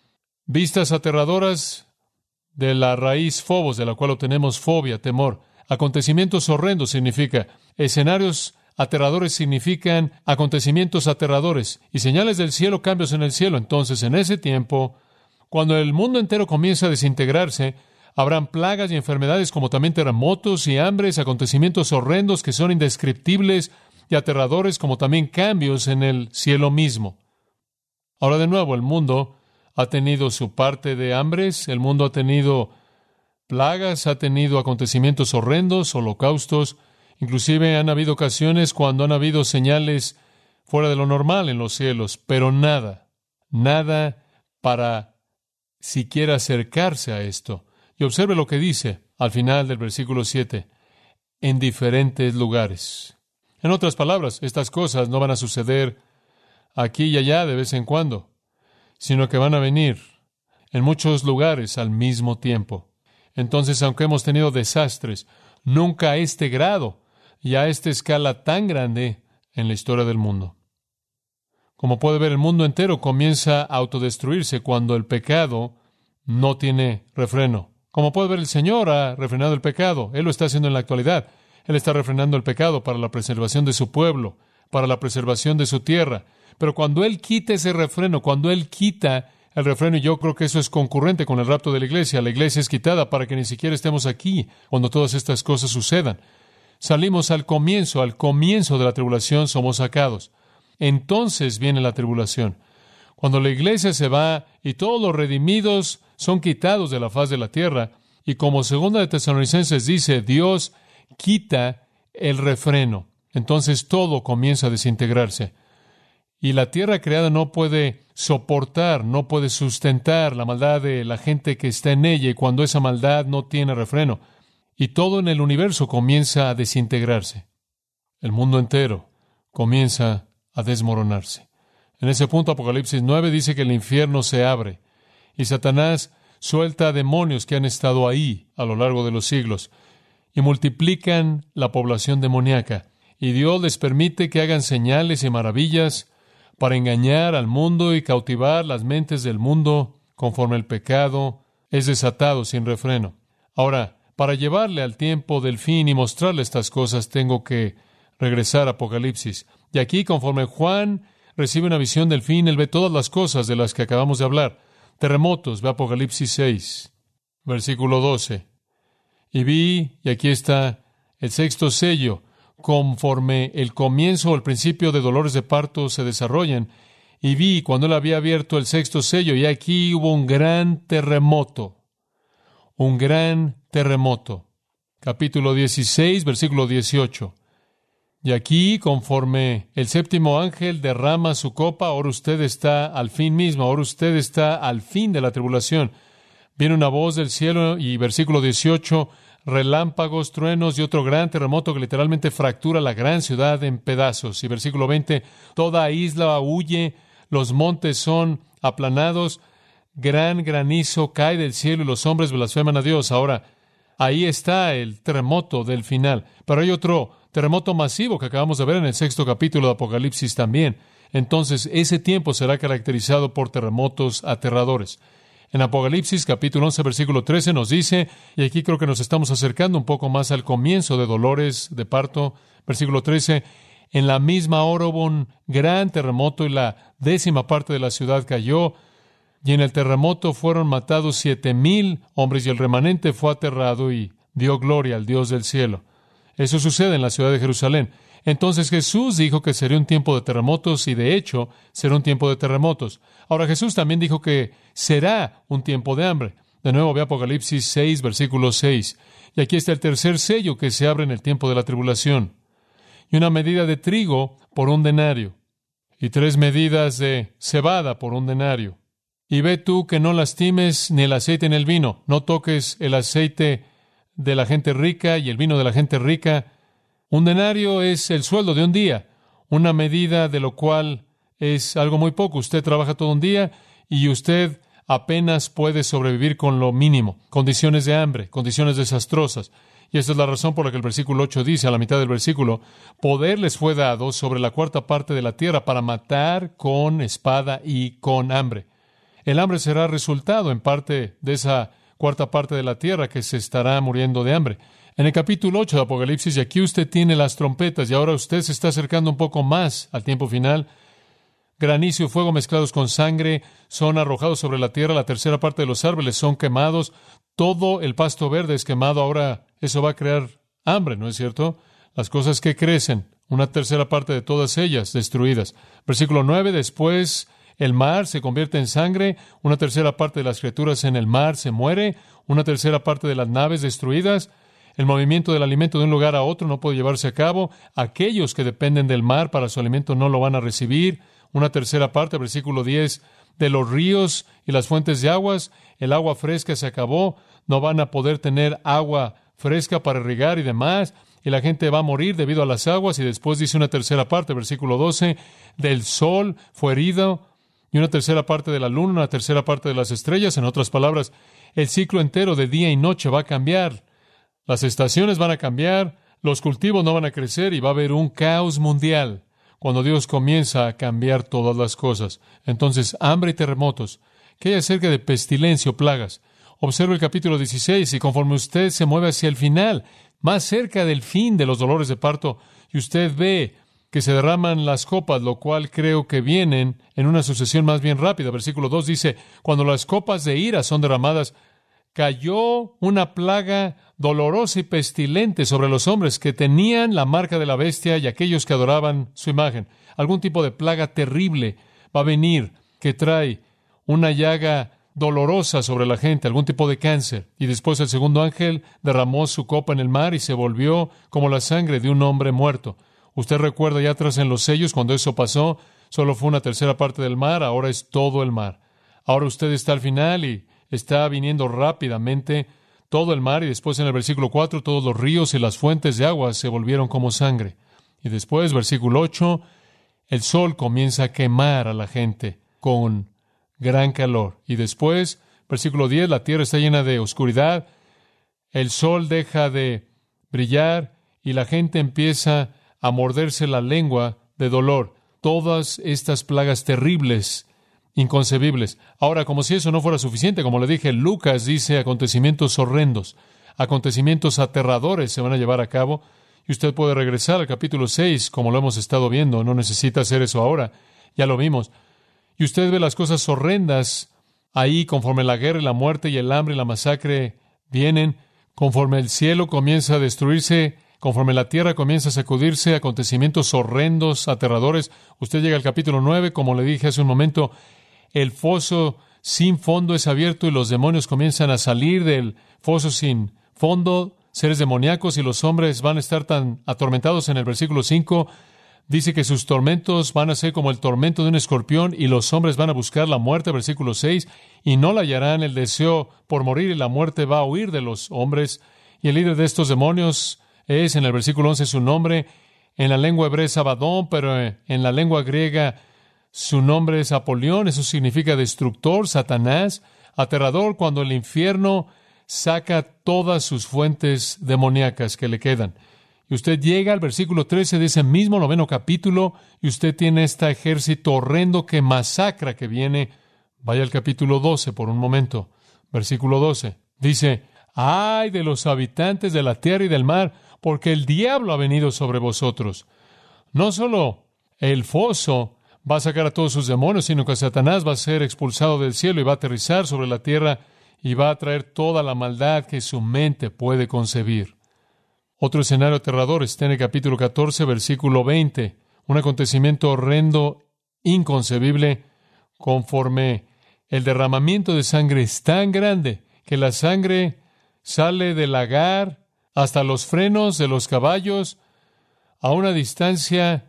Vistas aterradoras de la raíz phobos, de la cual obtenemos fobia, temor. Acontecimientos horrendos significa escenarios aterradores, significan acontecimientos aterradores. Y señales del cielo, cambios en el cielo. Entonces, en ese tiempo, cuando el mundo entero comienza a desintegrarse, habrán plagas y enfermedades como también terremotos y hambres, acontecimientos horrendos que son indescriptibles y aterradores, como también cambios en el cielo mismo. Ahora de nuevo, el mundo ha tenido su parte de hambres, el mundo ha tenido plagas, ha tenido acontecimientos horrendos, holocaustos, inclusive han habido ocasiones cuando han habido señales fuera de lo normal en los cielos, pero nada para siquiera acercarse a esto. Y observe lo que dice al final del versículo 7, en diferentes lugares. En otras palabras, estas cosas no van a suceder aquí y allá de vez en cuando, sino que van a venir en muchos lugares al mismo tiempo. Entonces, aunque hemos tenido desastres, nunca a este grado y a esta escala tan grande en la historia del mundo. Como puede ver, el mundo entero comienza a autodestruirse cuando el pecado no tiene refreno. Como puede ver, el Señor ha refrenado el pecado. Él lo está haciendo en la actualidad. Él está refrenando el pecado para la preservación de su pueblo, para la preservación de su tierra. Pero cuando Él quita ese refreno, cuando Él quita el refreno, y yo creo que eso es concurrente con el rapto de la iglesia es quitada para que ni siquiera estemos aquí cuando todas estas cosas sucedan. Salimos al comienzo de la tribulación somos sacados. Entonces viene la tribulación. Cuando la iglesia se va y todos los redimidos son quitados de la faz de la tierra, y como 2 de Tesalonicenses dice, Dios quita el refreno. Entonces todo comienza a desintegrarse. Y la tierra creada no puede soportar, no puede sustentar la maldad de la gente que está en ella, y cuando esa maldad no tiene refreno, y todo en el universo comienza a desintegrarse. El mundo entero comienza a desmoronarse. En ese punto, Apocalipsis 9 dice que el infierno se abre, y Satanás suelta demonios que han estado ahí a lo largo de los siglos, y multiplican la población demoníaca. Y Dios les permite que hagan señales y maravillas para engañar al mundo y cautivar las mentes del mundo conforme el pecado es desatado sin refreno. Ahora, para llevarle al tiempo del fin y mostrarle estas cosas, tengo que regresar a Apocalipsis. Y aquí, conforme Juan recibe una visión del fin, él ve todas las cosas de las que acabamos de hablar. Terremotos, ve Apocalipsis 6, versículo 12. Y vi, y aquí está el sexto sello, conforme el comienzo o el principio de dolores de parto se desarrollan, Y vi cuando él había abierto el sexto sello, y aquí hubo un gran terremoto. Un gran terremoto. Capítulo 16, versículo 18. Y aquí, conforme el séptimo ángel derrama su copa, ahora usted está al fin mismo, ahora usted está al fin de la tribulación. Viene una voz del cielo y versículo 18, relámpagos, truenos y otro gran terremoto que literalmente fractura la gran ciudad en pedazos. Y versículo 20, toda isla huye, los montes son aplanados, gran granizo cae del cielo y los hombres blasfeman a Dios. Ahora, ahí está el terremoto del final. Pero hay otro terremoto masivo que acabamos de ver en el sexto capítulo de Apocalipsis también. Entonces, ese tiempo será caracterizado por terremotos aterradores. En Apocalipsis, capítulo 11, versículo 13, nos dice, y aquí creo que nos estamos acercando un poco más al comienzo de dolores de parto, versículo 13, en la misma hora hubo un gran terremoto y la 10ª parte de la ciudad cayó, y en el terremoto fueron matados 7,000 hombres, y el remanente fue aterrado y dio gloria al Dios del cielo. Eso sucede en la ciudad de Jerusalén. Entonces Jesús dijo que sería un tiempo de terremotos y de hecho será un tiempo de terremotos. Ahora Jesús también dijo que será un tiempo de hambre. De nuevo ve Apocalipsis 6, versículo 6. Y aquí está el tercer sello que se abre en el tiempo de la tribulación. Y una medida de trigo por 1 denario. Y 3 medidas de cebada por 1 denario. Y ve tú que no lastimes ni el aceite ni el vino. No toques el aceite de la gente rica y el vino de la gente rica. 1 denario es el sueldo de un día, una medida de lo cual es algo muy poco. Usted trabaja todo un día y usted apenas puede sobrevivir con lo mínimo. Condiciones de hambre, condiciones desastrosas. Y esta es la razón por la que el versículo 8 dice, a la mitad del versículo, poder les fue dado sobre la 4ª parte de la tierra para matar con espada y con hambre. El hambre será resultado en parte de esa 4ª parte de la tierra que se estará muriendo de hambre. En el capítulo 8 de Apocalipsis, y aquí usted tiene las trompetas, y ahora usted se está acercando un poco más al tiempo final. Granizo y fuego mezclados con sangre son arrojados sobre la tierra, la 3ª parte de los árboles son quemados, todo el pasto verde es quemado. Ahora eso va a crear hambre, ¿no es cierto? Las cosas que crecen, una 3ª parte de todas ellas destruidas. Versículo 9, después el mar se convierte en sangre, una 3ª parte de las criaturas en el mar se muere, una 3ª parte de las naves destruidas. El movimiento del alimento de un lugar a otro no puede llevarse a cabo. Aquellos que dependen del mar para su alimento no lo van a recibir. Una 3ª parte, versículo 10, de los ríos y las fuentes de aguas. El agua fresca se acabó. No van a poder tener agua fresca para irrigar y demás. Y la gente va a morir debido a las aguas. Y después dice una 3ª parte, versículo 12, del sol fue herido. Y una 3ª parte de la luna, una 3ª parte de las estrellas. En otras palabras, el ciclo entero de día y noche va a cambiar. Las estaciones van a cambiar, los cultivos no van a crecer y va a haber un caos mundial cuando Dios comienza a cambiar todas las cosas. Entonces, hambre y terremotos. ¿Qué hay acerca de pestilencia o plagas? Observe el capítulo 16 y conforme usted se mueve hacia el final, más cerca del fin de los dolores de parto, y usted ve que se derraman las copas, lo cual creo que vienen en una sucesión más bien rápida. Versículo 2 dice, cuando las copas de ira son derramadas, cayó una plaga dolorosa y pestilente sobre los hombres que tenían la marca de la bestia y aquellos que adoraban su imagen. Algún tipo de plaga terrible va a venir que trae una llaga dolorosa sobre la gente, algún tipo de cáncer. Y después el segundo ángel derramó su copa en el mar y se volvió como la sangre de un hombre muerto. Usted recuerda ya atrás en los sellos cuando eso pasó, solo fue una 3ª parte del mar, ahora es todo el mar. Ahora usted está al final y está viniendo rápidamente todo el mar, y después en el versículo 4, todos los ríos y las fuentes de agua se volvieron como sangre. Y después, versículo 8, el sol comienza a quemar a la gente con gran calor. Y después, versículo 10, la tierra está llena de oscuridad, el sol deja de brillar y la gente empieza a morderse la lengua de dolor. Todas estas plagas terribles, inconcebibles. Ahora, como si eso no fuera suficiente, como le dije, Lucas dice acontecimientos horrendos, acontecimientos aterradores se van a llevar a cabo, y usted puede regresar al capítulo 6, como lo hemos estado viendo, no necesita hacer eso ahora, ya lo vimos, y usted ve las cosas horrendas ahí conforme la guerra y la muerte y el hambre y la masacre vienen, conforme el cielo comienza a destruirse, Conforme la tierra comienza a sacudirse, acontecimientos horrendos, aterradores. Usted llega al capítulo 9, como le dije hace un momento, el foso sin fondo es abierto y los demonios comienzan a salir del foso sin fondo, seres demoníacos, y los hombres van a estar tan atormentados. En el versículo 5 dice que sus tormentos van a ser como el tormento de un escorpión y los hombres van a buscar la muerte. Versículo 6, y no la hallarán. El deseo por morir y la muerte va a huir de los hombres. Y el líder de estos demonios es, en el versículo 11, su nombre. En la lengua hebrea es Abadón, pero en la lengua griega su nombre es Apolión. Eso significa destructor, Satanás, aterrador, cuando el infierno saca todas sus fuentes demoníacas que le quedan. Y usted llega al versículo 13 de ese mismo 9º capítulo, y usted tiene este ejército horrendo que masacra que viene. Vaya al capítulo 12 por un momento. Versículo 12. Dice: ¡ay de los habitantes de la tierra y del mar! Porque el diablo ha venido sobre vosotros. No solo el foso va a sacar a todos sus demonios, sino que Satanás va a ser expulsado del cielo y va a aterrizar sobre la tierra y va a traer toda la maldad que su mente puede concebir. Otro escenario aterrador está en el capítulo 14, versículo 20. Un acontecimiento horrendo, inconcebible, conforme el derramamiento de sangre es tan grande que la sangre sale del lagar hasta los frenos de los caballos a una distancia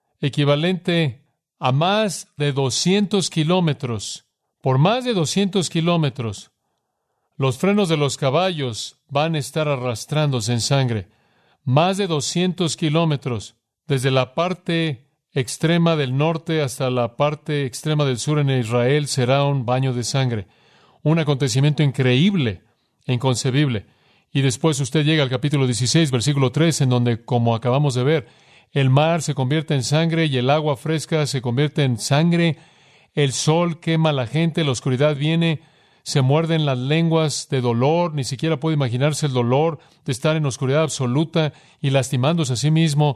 equivalente a más de 200 kilómetros. Por más de 200 kilómetros, los frenos de los caballos van a estar arrastrándose en sangre. Más de 200 kilómetros, desde la parte extrema del norte hasta la parte extrema del sur en Israel, será un baño de sangre. Un acontecimiento increíble e inconcebible. Y después usted llega al capítulo 16, versículo 3, en donde, como acabamos de ver, el mar se convierte en sangre y el agua fresca se convierte en sangre. El sol quema a la gente, la oscuridad viene, se muerden las lenguas de dolor. Ni siquiera puede imaginarse el dolor de estar en oscuridad absoluta y lastimándose a sí mismo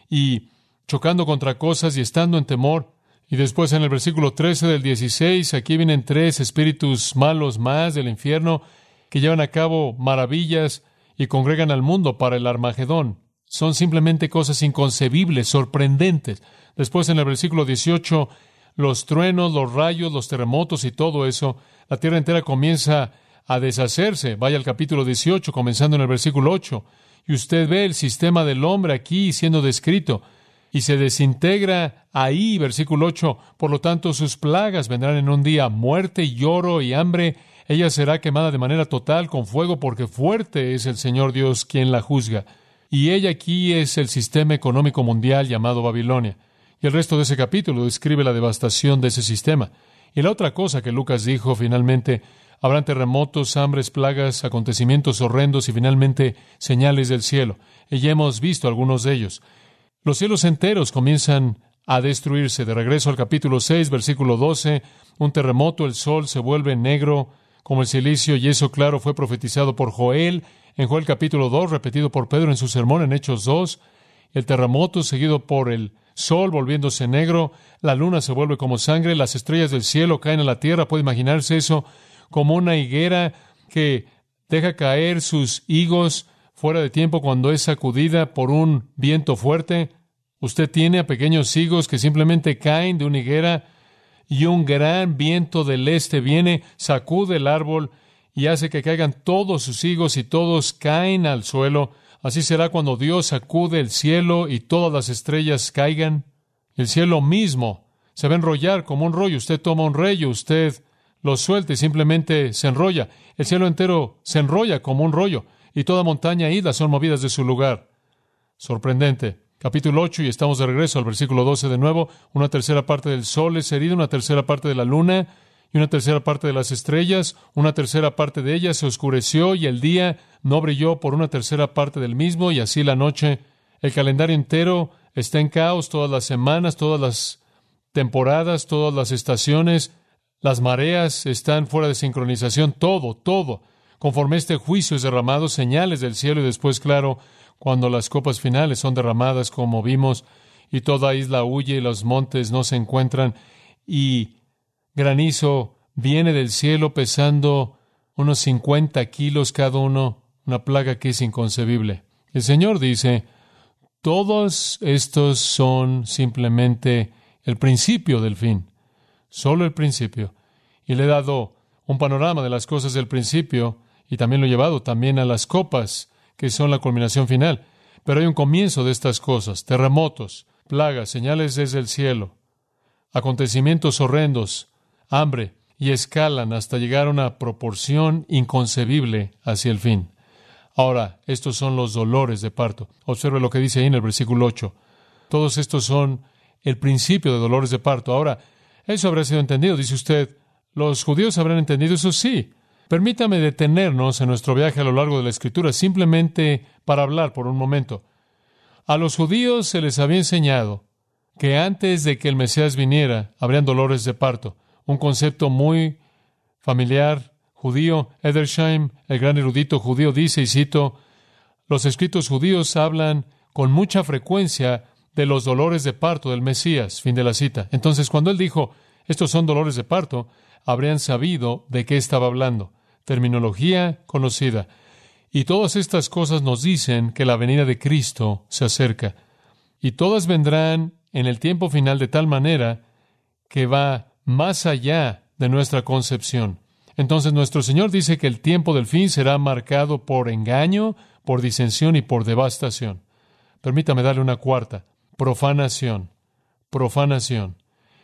y chocando contra cosas y estando en temor. Y después en el versículo 13 del 16, aquí vienen 3 espíritus malos más del infierno que llevan a cabo maravillas y congregan al mundo para el Armagedón. Son simplemente cosas inconcebibles, sorprendentes. Después en el versículo 18, los truenos, los rayos, los terremotos y todo eso, la tierra entera comienza a deshacerse. Vaya al capítulo 18, comenzando en el versículo 8. Y usted ve el sistema del hombre aquí siendo descrito. Y se desintegra ahí, versículo 8. Por lo tanto, sus plagas vendrán en un día: muerte, lloro y hambre. Ella será quemada de manera total con fuego, porque fuerte es el Señor Dios quien la juzga. Y ella aquí es el sistema económico mundial llamado Babilonia. Y el resto de ese capítulo describe la devastación de ese sistema. Y la otra cosa que Lucas dijo, finalmente, habrán terremotos, hambres, plagas, acontecimientos horrendos y finalmente señales del cielo. Y ya hemos visto algunos de ellos. Los cielos enteros comienzan a destruirse. De regreso al capítulo 6, versículo 12, un terremoto, el sol se vuelve negro como el silicio, y eso, claro, fue profetizado por Joel en Joel capítulo 2, repetido por Pedro en su sermón en Hechos 2. El terremoto seguido por el sol volviéndose negro, la luna se vuelve como sangre, las estrellas del cielo caen a la tierra. Puede imaginarse eso como una higuera que deja caer sus higos fuera de tiempo cuando es sacudida por un viento fuerte. Usted tiene a pequeños higos que simplemente caen de una higuera y un gran viento del este viene, sacude el árbol y hace que caigan todos sus higos y todos caen al suelo. Así será cuando Dios sacude el cielo y todas las estrellas caigan. El cielo mismo se va a enrollar como un rollo. Usted toma un rollo, usted lo suelta y simplemente se enrolla. El cielo entero se enrolla como un rollo y toda montaña e isla son movidas de su lugar. Sorprendente. Capítulo 8, y estamos de regreso al versículo 12 de nuevo. Una tercera parte del sol es herida, una tercera parte de la luna y una tercera parte de las estrellas. Una tercera parte de ellas se oscureció y el día no brilló por una tercera parte del mismo, y así la noche. El calendario entero está en caos, todas las semanas, todas las temporadas, todas las estaciones, las mareas están fuera de sincronización, todo. Conforme este juicio es derramado, señales del cielo, y después, claro, cuando las copas finales son derramadas, como vimos, y toda isla huye y los montes no se encuentran, y granizo viene del cielo pesando unos 50 kilos cada uno, una plaga que es inconcebible. El Señor dice, todos estos son simplemente el principio del fin, solo el principio. Y le he dado un panorama de las cosas del principio y también lo he llevado también a las copas, que son la culminación final. Pero hay un comienzo de estas cosas: terremotos, plagas, señales desde el cielo, acontecimientos horrendos, hambre, y escalan hasta llegar a una proporción inconcebible hacia el fin. Ahora, estos son los dolores de parto. Observe lo que dice ahí en el versículo 8. Todos estos son el principio de dolores de parto. Ahora, eso habrá sido entendido. Dice usted, ¿los judíos habrán entendido eso? Sí. Permítame detenernos en nuestro viaje a lo largo de la Escritura, simplemente para hablar por un momento. A los judíos se les había enseñado que antes de que el Mesías viniera, habrían dolores de parto. Un concepto muy familiar, judío. Edersheim, el gran erudito judío, dice, y cito, los escritos judíos hablan con mucha frecuencia de los dolores de parto del Mesías. Fin de la cita. Entonces, cuando él dijo, estos son dolores de parto, habrían sabido de qué estaba hablando. Terminología conocida. Y todas estas cosas nos dicen que la venida de Cristo se acerca. Y todas vendrán en el tiempo final de tal manera que va más allá de nuestra concepción. Entonces nuestro Señor dice que el tiempo del fin será marcado por engaño, por disensión y por devastación. Permítame darle una cuarta: profanación. Profanación.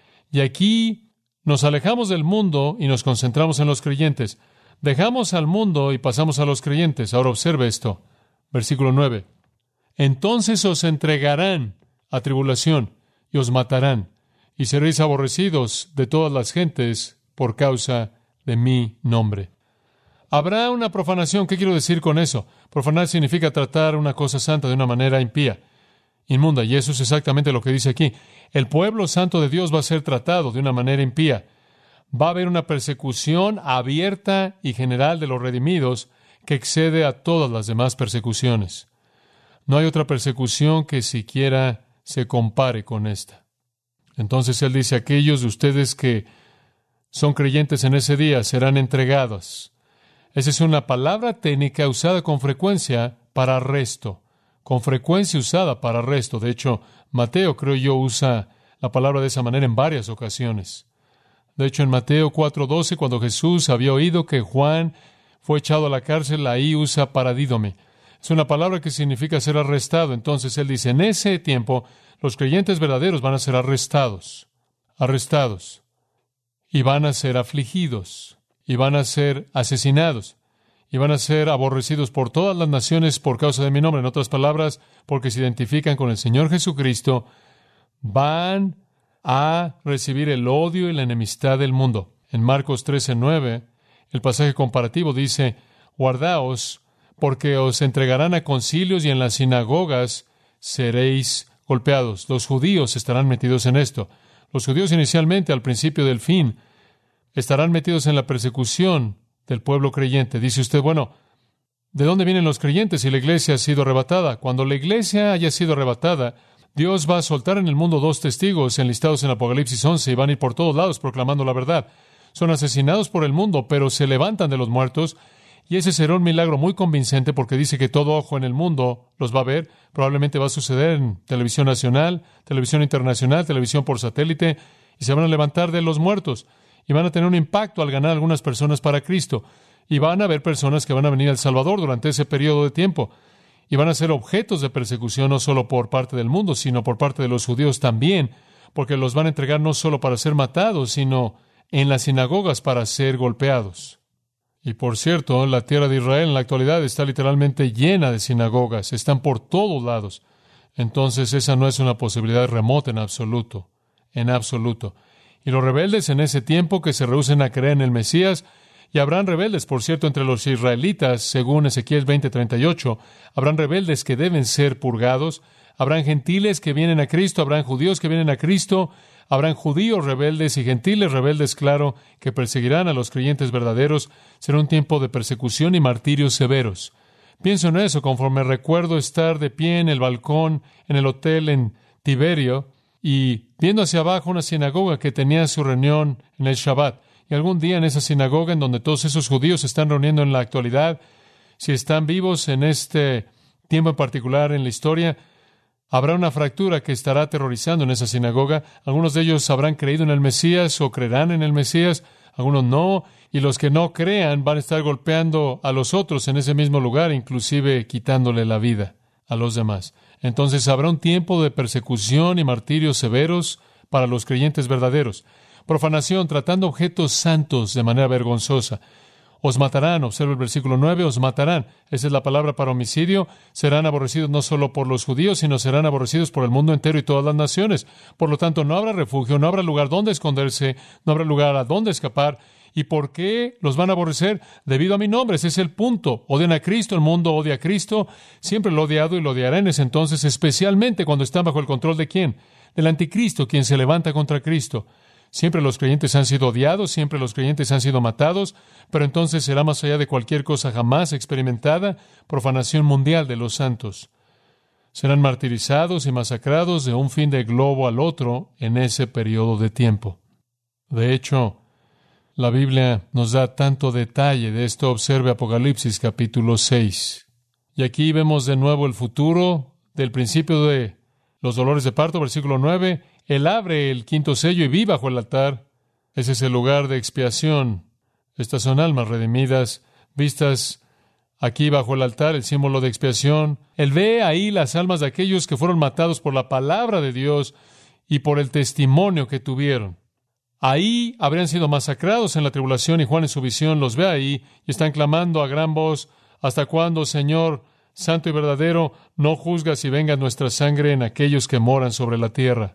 Y aquí nos alejamos del mundo y nos concentramos en los creyentes. Dejamos al mundo y pasamos a los creyentes. Ahora observe esto. Versículo 9. Entonces os entregarán a tribulación y os matarán, y seréis aborrecidos de todas las gentes por causa de mi nombre. Habrá una profanación. ¿Qué quiero decir con eso? Profanar significa tratar una cosa santa de una manera impía, inmunda, y eso es exactamente lo que dice aquí. El pueblo santo de Dios va a ser tratado de una manera impía. Va a haber una persecución abierta y general de los redimidos que excede a todas las demás persecuciones. No hay otra persecución que siquiera se compare con esta. Entonces él dice, aquellos de ustedes que son creyentes en ese día serán entregados. Esa es una palabra técnica usada con frecuencia para arresto. Con frecuencia usada para arresto. De hecho, Mateo, creo yo, usa la palabra de esa manera en varias ocasiones. De hecho, en Mateo 4:12, cuando Jesús había oído que Juan fue echado a la cárcel, ahí usa paradídome. Es una palabra que significa ser arrestado. Entonces él dice, en ese tiempo, los creyentes verdaderos van a ser arrestados, y van a ser afligidos, y van a ser asesinados, y van a ser aborrecidos por todas las naciones por causa de mi nombre. En otras palabras, porque se identifican con el Señor Jesucristo, van a recibir el odio y la enemistad del mundo. En Marcos 13:9, el pasaje comparativo dice, guardaos, porque os entregarán a concilios y en las sinagogas seréis golpeados. Los judíos estarán metidos en esto. Los judíos inicialmente, al principio del fin, estarán metidos en la persecución del pueblo creyente. Dice usted, bueno, ¿de dónde vienen los creyentes si la iglesia ha sido arrebatada? Cuando la iglesia haya sido arrebatada, Dios va a soltar en el mundo 2 testigos enlistados en Apocalipsis 11 y van a ir por todos lados proclamando la verdad. Son asesinados por el mundo, pero se levantan de los muertos, y ese será un milagro muy convincente porque dice que todo ojo en el mundo los va a ver. Probablemente va a suceder en televisión nacional, televisión internacional, televisión por satélite, y se van a levantar de los muertos y van a tener un impacto al ganar algunas personas para Cristo. Y van a haber personas que van a venir al Salvador durante ese periodo de tiempo. Y van a ser objetos de persecución no solo por parte del mundo, sino por parte de los judíos también, porque los van a entregar no solo para ser matados, sino en las sinagogas para ser golpeados. Y por cierto, la tierra de Israel en la actualidad está literalmente llena de sinagogas, están por todos lados. Entonces esa no es una posibilidad remota en absoluto, en absoluto. Y los rebeldes en ese tiempo que se rehúsen a creer en el Mesías, y habrán rebeldes, por cierto, entre los israelitas, según Ezequiel 20:38, habrán rebeldes que deben ser purgados, habrán gentiles que vienen a Cristo, habrán judíos que vienen a Cristo, habrán judíos rebeldes y gentiles rebeldes, claro, que perseguirán a los creyentes verdaderos. Será un tiempo de persecución y martirios severos. Pienso en eso conforme recuerdo estar de pie en el balcón en el hotel en Tiberio y viendo hacia abajo una sinagoga que tenía su reunión en el Shabbat. Y algún día en esa sinagoga en donde todos esos judíos se están reuniendo en la actualidad, si están vivos en este tiempo en particular en la historia, habrá una fractura que estará aterrorizando en esa sinagoga. Algunos de ellos habrán creído en el Mesías o creerán en el Mesías, algunos no, y los que no crean van a estar golpeando a los otros en ese mismo lugar, inclusive quitándole la vida a los demás. Entonces habrá un tiempo de persecución y martirios severos para los creyentes verdaderos. Profanación, tratando objetos santos de manera vergonzosa. Os matarán, observa el versículo 9, os matarán. Esa es la palabra para homicidio. Serán aborrecidos no solo por los judíos, sino serán aborrecidos por el mundo entero y todas las naciones. Por lo tanto, no habrá refugio, no habrá lugar donde esconderse, no habrá lugar a donde escapar. ¿Y por qué los van a aborrecer? Debido a mi nombre, ese es el punto. Odian a Cristo, el mundo odia a Cristo. Siempre lo ha odiado y lo odiará en ese entonces, especialmente cuando están bajo el control de ¿quién? Del anticristo, quien se levanta contra Cristo. Siempre los creyentes han sido odiados, siempre los creyentes han sido matados, pero entonces será más allá de cualquier cosa jamás experimentada, profanación mundial de los santos. Serán martirizados y masacrados de un fin de globo al otro en ese periodo de tiempo. De hecho, la Biblia nos da tanto detalle de esto. Observe Apocalipsis capítulo 6. Y aquí vemos de nuevo el futuro del principio de los dolores de parto, versículo 9. Él abre el quinto sello y vi bajo el altar. Ese es el lugar de expiación. Estas son almas redimidas, vistas aquí bajo el altar, el símbolo de expiación. Él ve ahí las almas de aquellos que fueron matados por la palabra de Dios y por el testimonio que tuvieron. Ahí habrían sido masacrados en la tribulación, y Juan en su visión los ve ahí y están clamando a gran voz: ¿hasta cuándo, Señor, santo y verdadero, no juzgas y venga nuestra sangre en aquellos que moran sobre la tierra?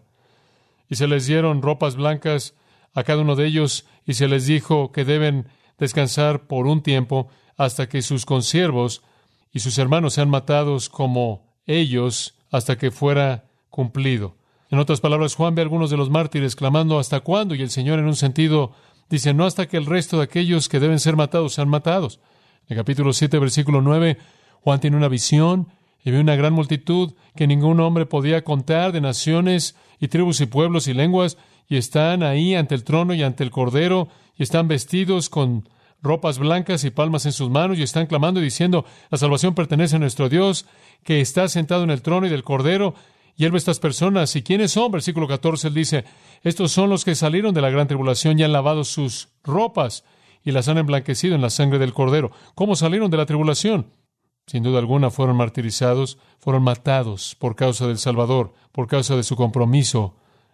Y se les dieron ropas blancas a cada uno de ellos, y se les dijo que deben descansar por un tiempo hasta que sus consiervos y sus hermanos sean matados como ellos, hasta que fuera cumplido. En otras palabras, Juan ve a algunos de los mártires clamando: ¿hasta cuándo? Y el Señor, en un sentido, dice: no hasta que el resto de aquellos que deben ser matados sean matados. En el capítulo 7, versículo 9, Juan tiene una visión y ve una gran multitud que ningún hombre podía contar, de naciones y tribus y pueblos y lenguas, y están ahí ante el trono y ante el Cordero, y están vestidos con ropas blancas y palmas en sus manos, y están clamando y diciendo: la salvación pertenece a nuestro Dios, que está sentado en el trono y del Cordero. Y él ve a estas personas. ¿Y quiénes son? Versículo 14, él dice: estos son los que salieron de la gran tribulación y han lavado sus ropas y las han emblanquecido en la sangre del Cordero. ¿Cómo salieron de la tribulación? Sin duda alguna fueron martirizados, fueron matados por causa del Salvador, por causa de su compromiso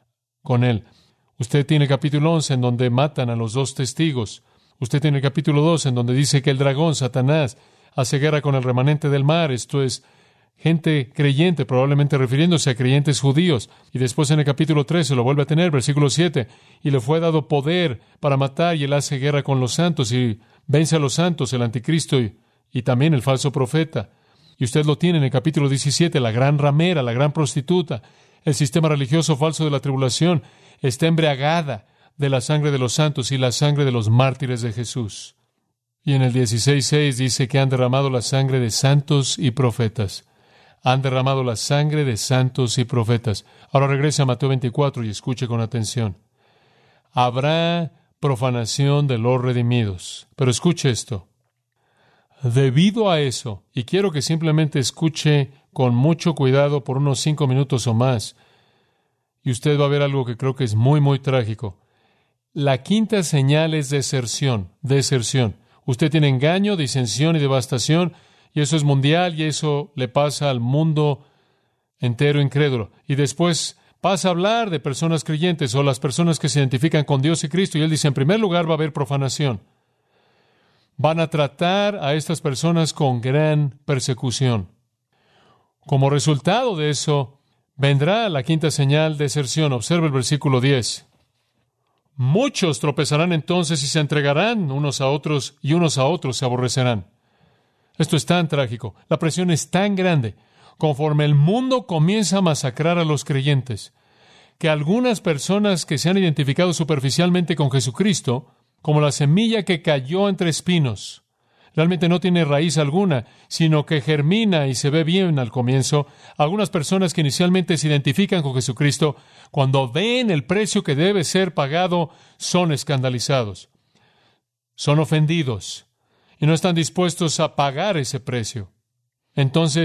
con Él. Usted tiene el capítulo 11 en donde matan a los dos testigos. Usted tiene el capítulo 2 en donde dice que el dragón, Satanás, hace guerra con el remanente del mar. Esto es gente creyente, probablemente refiriéndose a creyentes judíos. Y después en el capítulo 13 lo vuelve a tener, versículo 7. Y le fue dado poder para matar, y él hace guerra con los santos y vence a los santos, el anticristo y también el falso profeta. Y usted lo tiene en el capítulo 17, la gran ramera, la gran prostituta. El sistema religioso falso de la tribulación está embriagada de la sangre de los santos y la sangre de los mártires de Jesús. Y en el 16:6 dice que han derramado la sangre de santos y profetas. Han derramado la sangre de santos y profetas. Ahora regrese a Mateo 24 y escuche con atención. Habrá profanación de los redimidos. Pero escuche esto. Debido a eso, y quiero que simplemente escuche con mucho cuidado por unos 5 minutos o más, y usted va a ver algo que creo que es muy, muy trágico. La quinta señal es deserción, deserción. Usted tiene engaño, disensión y devastación, y eso es mundial, y eso le pasa al mundo entero incrédulo. Y después pasa a hablar de personas creyentes o las personas que se identifican con Dios y Cristo, y él dice: en primer lugar va a haber profanación. Van a tratar a estas personas con gran persecución. Como resultado de eso, vendrá la quinta señal, deserción. Observe el versículo 10. Muchos tropezarán entonces y se entregarán unos a otros, y unos a otros se aborrecerán. Esto es tan trágico. La presión es tan grande. Conforme el mundo comienza a masacrar a los creyentes, que algunas personas que se han identificado superficialmente con Jesucristo, como la semilla que cayó entre espinos, realmente no tiene raíz alguna, sino que germina y se ve bien al comienzo. Algunas personas que inicialmente se identifican con Jesucristo, cuando ven el precio que debe ser pagado, son escandalizados, son ofendidos y no están dispuestos a pagar ese precio. Entonces,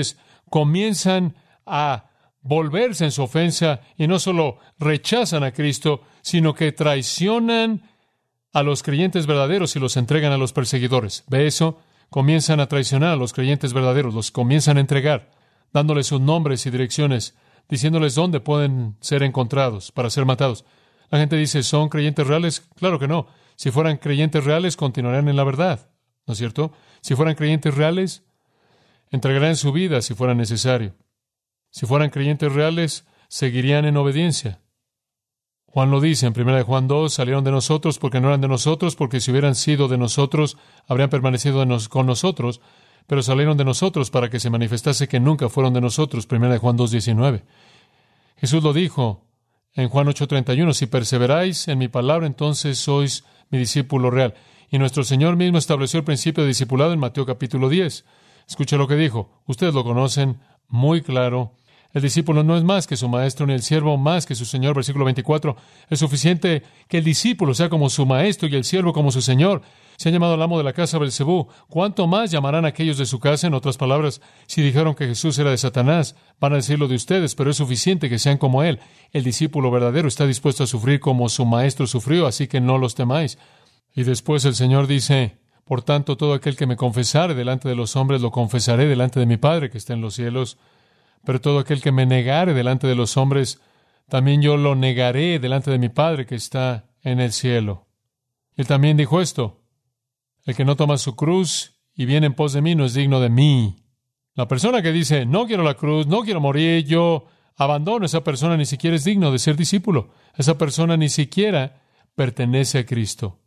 comienzan a volverse en su ofensa y no solo rechazan a Cristo, sino que traicionan a los creyentes verdaderos y los entregan a los perseguidores. ¿Ve eso? Comienzan a traicionar a los creyentes verdaderos, los comienzan a entregar, dándoles sus nombres y direcciones, diciéndoles dónde pueden ser encontrados para ser matados. La gente dice, ¿son creyentes reales? Claro que no. Si fueran creyentes reales, continuarían en la verdad, ¿no es cierto? Si fueran creyentes reales, entregarían su vida si fuera necesario. Si fueran creyentes reales, seguirían en obediencia. Juan lo dice en 1 Juan 2, salieron de nosotros porque no eran de nosotros, porque si hubieran sido de nosotros, habrían permanecido con nosotros, pero salieron de nosotros para que se manifestase que nunca fueron de nosotros. 1 Juan 2, 19. Jesús lo dijo en Juan 8:31, si perseveráis en mi palabra, entonces sois mi discípulo real. Y nuestro Señor mismo estableció el principio de discipulado en Mateo capítulo 10. Escucha lo que dijo. Ustedes lo conocen muy claro. El discípulo no es más que su maestro, ni el siervo más que su señor. Versículo 24. Es suficiente que el discípulo sea como su maestro y el siervo como su señor. Se han llamado al amo de la casa Belcebú. ¿Cuánto más llamarán a aquellos de su casa? En otras palabras, si dijeron que Jesús era de Satanás, van a decirlo de ustedes, pero es suficiente que sean como él. El discípulo verdadero está dispuesto a sufrir como su maestro sufrió, así que no los temáis. Y después el Señor dice, por tanto, todo aquel que me confesare delante de los hombres, lo confesaré delante de mi Padre que está en los cielos. Pero todo aquel que me negare delante de los hombres, también yo lo negaré delante de mi Padre que está en el cielo. Él también dijo esto, el que no toma su cruz y viene en pos de mí no es digno de mí. La persona que dice, no quiero la cruz, no quiero morir, yo abandono, esa persona ni siquiera es digno de ser discípulo. Esa persona ni siquiera pertenece a Cristo.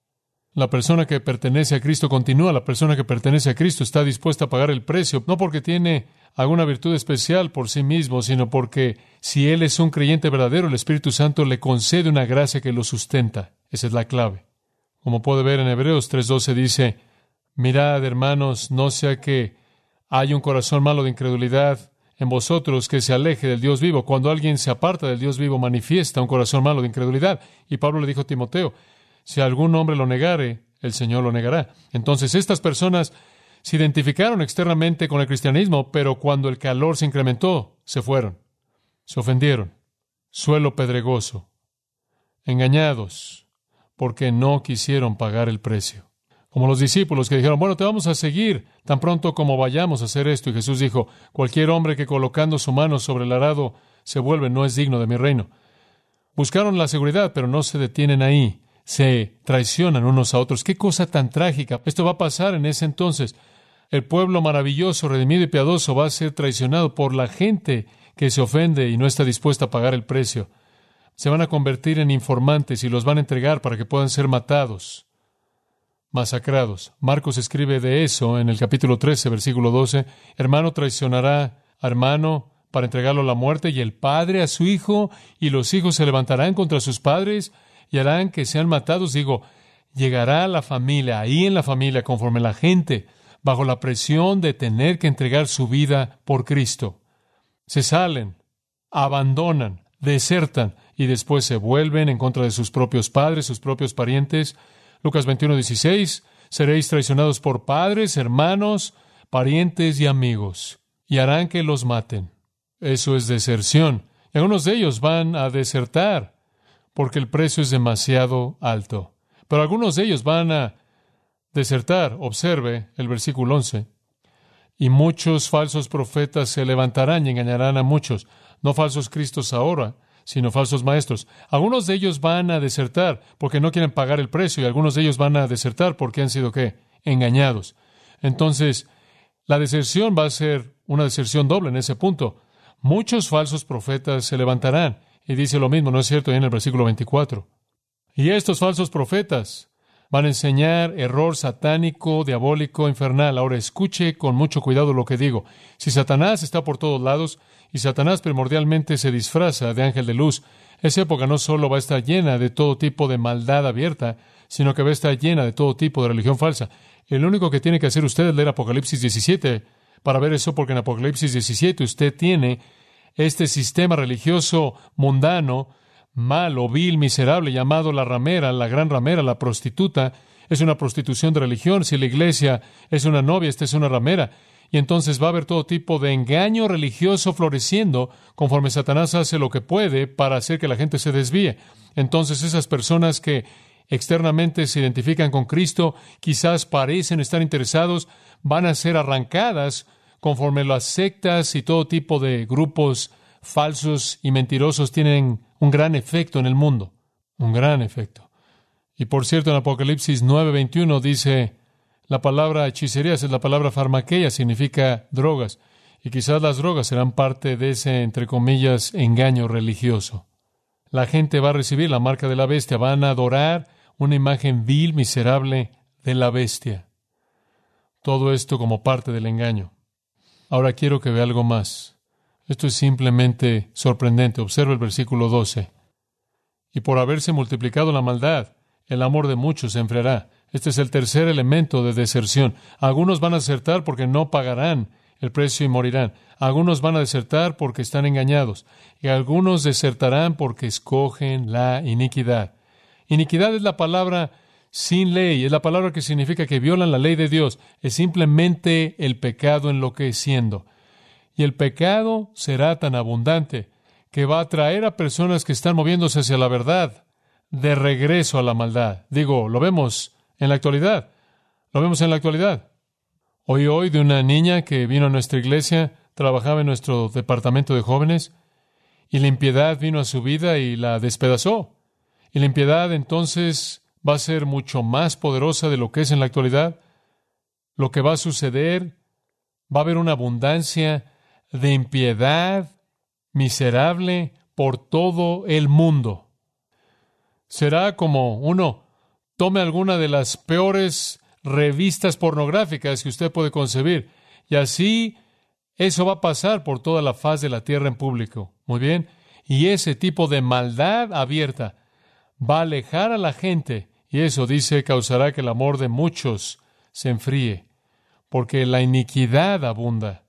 La persona que pertenece a Cristo continúa. La persona que pertenece a Cristo está dispuesta a pagar el precio, no porque tiene alguna virtud especial por sí mismo, sino porque si Él es un creyente verdadero, el Espíritu Santo le concede una gracia que lo sustenta. Esa es la clave. Como puede ver en Hebreos 3:12 dice, mirad, hermanos, no sea que haya un corazón malo de incredulidad en vosotros que se aleje del Dios vivo. Cuando alguien se aparta del Dios vivo, manifiesta un corazón malo de incredulidad. Y Pablo le dijo a Timoteo, si algún hombre lo negare, el Señor lo negará. Entonces, estas personas se identificaron externamente con el cristianismo, pero cuando el calor se incrementó, se fueron. Se ofendieron. Suelo pedregoso. Engañados, porque no quisieron pagar el precio. Como los discípulos que dijeron, bueno, te vamos a seguir tan pronto como vayamos a hacer esto. Y Jesús dijo, cualquier hombre que colocando su mano sobre el arado se vuelve no es digno de mi reino. Buscaron la seguridad, pero no se detienen ahí. Se traicionan unos a otros. ¡Qué cosa tan trágica! Esto va a pasar en ese entonces. El pueblo maravilloso, redimido y piadoso va a ser traicionado por la gente que se ofende y no está dispuesta a pagar el precio. Se van a convertir en informantes y los van a entregar para que puedan ser matados, masacrados. Marcos escribe de eso en el capítulo 13, versículo 12. Hermano traicionará a hermano para entregarlo a la muerte, y el padre a su hijo, y los hijos se levantarán contra sus padres y harán que sean matados. Digo, llegará la familia, ahí en la familia, conforme la gente, bajo la presión de tener que entregar su vida por Cristo. Se salen, abandonan, desertan, y después se vuelven en contra de sus propios padres, sus propios parientes. Lucas 21:16, seréis traicionados por padres, hermanos, parientes y amigos, y harán que los maten. Eso es deserción. Y algunos de ellos van a desertar porque el precio es demasiado alto. Pero algunos de ellos van a desertar. Observe el versículo 11. Y muchos falsos profetas se levantarán y engañarán a muchos. No falsos cristos ahora, sino falsos maestros. Algunos de ellos van a desertar porque no quieren pagar el precio, y algunos de ellos van a desertar porque han sido, ¿qué? Engañados. Entonces, la deserción va a ser una deserción doble en ese punto. Muchos falsos profetas se levantarán. Y dice lo mismo, ¿no es cierto? Ahí en el versículo 24. Y estos falsos profetas van a enseñar error satánico, diabólico, infernal. Ahora escuche con mucho cuidado lo que digo. Si Satanás está por todos lados, y Satanás primordialmente se disfraza de ángel de luz, esa época no solo va a estar llena de todo tipo de maldad abierta, sino que va a estar llena de todo tipo de religión falsa. El único que tiene que hacer usted es leer Apocalipsis 17 para ver eso, porque en Apocalipsis 17 usted tiene este sistema religioso mundano, malo, vil, miserable, llamado la ramera, la gran ramera, la prostituta. Es una prostitución de religión. Si la iglesia es una novia, esta es una ramera. y entonces va a haber todo tipo de engaño religioso floreciendo conforme Satanás hace lo que puede para hacer que la gente se desvíe. Entonces esas personas que externamente se identifican con Cristo, quizás parecen estar interesados, van a ser arrancadas conforme las sectas y todo tipo de grupos falsos y mentirosos tienen un gran efecto en el mundo. Un gran efecto. Y por cierto, en Apocalipsis 9:21 dice, la palabra hechicerías es la palabra farmaqueia, significa drogas. Y quizás las drogas serán parte de ese, entre comillas, engaño religioso. La gente va a recibir la marca de la bestia, van a adorar una imagen vil, miserable de la bestia. Todo esto como parte del engaño. Ahora quiero que vea algo más. Esto es simplemente sorprendente. Observa el versículo 12. Y por haberse multiplicado la maldad, el amor de muchos se enfriará. Este es el tercer elemento de deserción. Algunos van a desertar porque no pagarán el precio y morirán. Algunos van a desertar porque están engañados. Y algunos desertarán porque escogen la iniquidad. Iniquidad es la palabra sin ley, es la palabra que significa que violan la ley de Dios. Es simplemente el pecado enloqueciendo. Y el pecado será tan abundante que va a atraer a personas que están moviéndose hacia la verdad de regreso a la maldad. Digo, lo vemos en la actualidad. Lo vemos en la actualidad. Oí hoy de una niña que vino a nuestra iglesia, trabajaba en nuestro departamento de jóvenes, y la impiedad vino a su vida y la despedazó. Y la impiedad entonces va a ser mucho más poderosa de lo que es en la actualidad. Lo que va a suceder, va a haber una abundancia de impiedad miserable por todo el mundo. Será como uno tome alguna de las peores revistas pornográficas que usted puede concebir, y así eso va a pasar por toda la faz de la tierra en público. Muy bien. Y ese tipo de maldad abierta va a alejar a la gente, y eso, dice, causará que el amor de muchos se enfríe, porque la iniquidad abunda.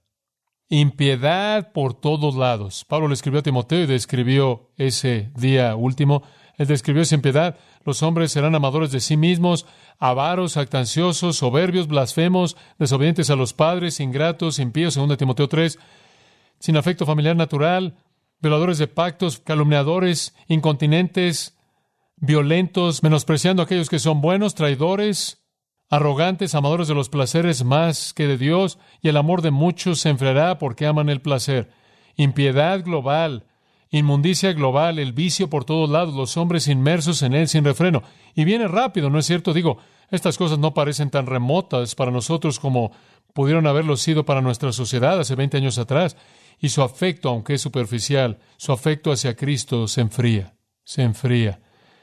Impiedad por todos lados. Pablo le escribió a Timoteo y describió ese día último. Él describió esa impiedad. Los hombres serán amadores de sí mismos, avaros, jactanciosos, soberbios, blasfemos, desobedientes a los padres, ingratos, impíos, 2 Timoteo 3, sin afecto familiar natural, violadores de pactos, calumniadores, incontinentes, violentos, menospreciando a aquellos que son buenos, traidores, arrogantes, amadores de los placeres más que de Dios, y el amor de muchos se enfriará porque aman el placer. Impiedad global, inmundicia global, el vicio por todos lados, los hombres inmersos en él sin refreno. Y viene rápido, ¿no es cierto? Digo, estas cosas no parecen tan remotas para nosotros como pudieron haberlo sido para nuestra sociedad hace 20 años atrás. Y su afecto, aunque es superficial, su afecto hacia Cristo se enfría, se enfría.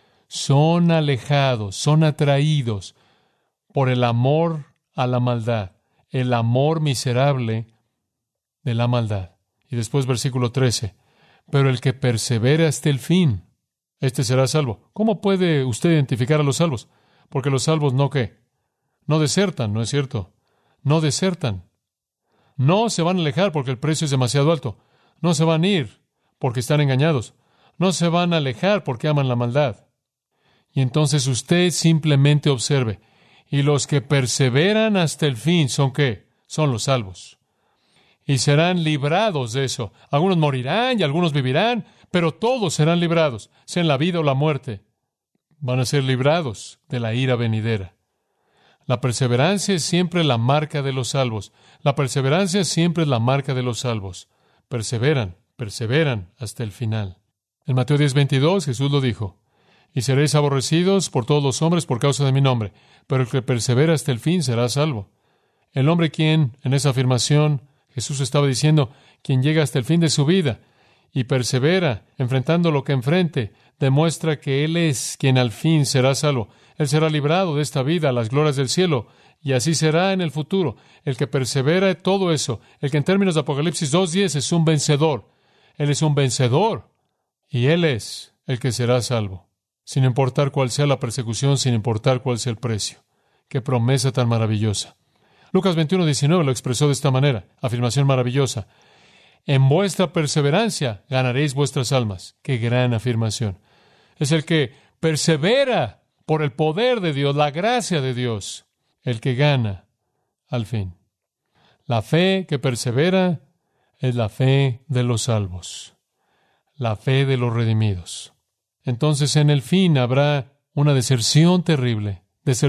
Son alejados, son atraídos por el amor a la maldad, el amor miserable de la maldad. Y después versículo 13. Pero el que persevere hasta el fin, este será salvo. ¿Cómo puede usted identificar a los salvos? Porque los salvos no, ¿qué? No desertan, ¿no es cierto? No desertan. No se van a alejar porque el precio es demasiado alto. No se van a ir porque están engañados. No se van a alejar porque aman la maldad. Y entonces usted simplemente observe. Y los que perseveran hasta el fin son ¿qué? Son los salvos. Y serán librados de eso. Algunos morirán y algunos vivirán, pero todos serán librados, sea en la vida o la muerte. Van a ser librados de la ira venidera. La perseverancia es siempre la marca de los salvos. La perseverancia siempre es la marca de los salvos. Perseveran hasta el final. En Mateo 10:22 Jesús lo dijo. Y seréis aborrecidos por todos los hombres por causa de mi nombre, pero el que persevera hasta el fin será salvo. El hombre quien, en esa afirmación, Jesús estaba diciendo, quien llega hasta el fin de su vida y persevera enfrentando lo que enfrente, demuestra que Él es quien al fin será salvo. Él será librado de esta vida a las glorias del cielo, y así será en el futuro. El que persevera en todo eso, el que en términos de Apocalipsis 2:10 es un vencedor. Él es un vencedor, y Él es el que será salvo. Sin importar cuál sea la persecución, sin importar cuál sea el precio. ¡Qué promesa tan maravillosa! Lucas 21:19 lo expresó de esta manera, afirmación maravillosa. En vuestra perseverancia ganaréis vuestras almas. ¡Qué gran afirmación! Es el que persevera por el poder de Dios, la gracia de Dios, el que gana al fin. La fe que persevera es la fe de los salvos, la fe de los redimidos. Entonces, en el fin habrá una deserción terrible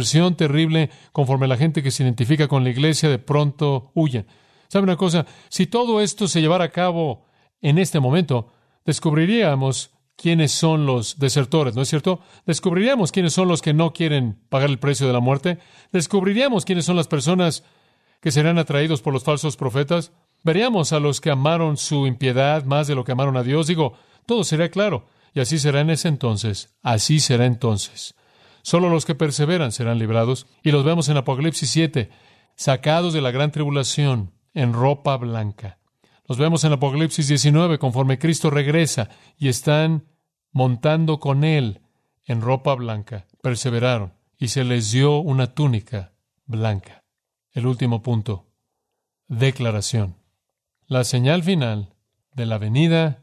conforme la gente que se identifica con la iglesia de pronto huye. ¿Sabe una cosa? Si todo esto se llevara a cabo en este momento, descubriríamos quiénes son los desertores, ¿no es cierto? Descubriríamos quiénes son los que no quieren pagar el precio de la muerte. Descubriríamos quiénes son las personas que serán atraídos por los falsos profetas. Veríamos a los que amaron su impiedad más de lo que amaron a Dios. Todo será claro. Y así será en ese entonces. Así será entonces. Solo los que perseveran serán librados. Y los vemos en Apocalipsis 7, sacados de la gran tribulación en ropa blanca. Los vemos en Apocalipsis 19, conforme Cristo regresa y están montando con Él en ropa blanca. Perseveraron y se les dio una túnica blanca. El último punto. Declaración. La señal final de la venida,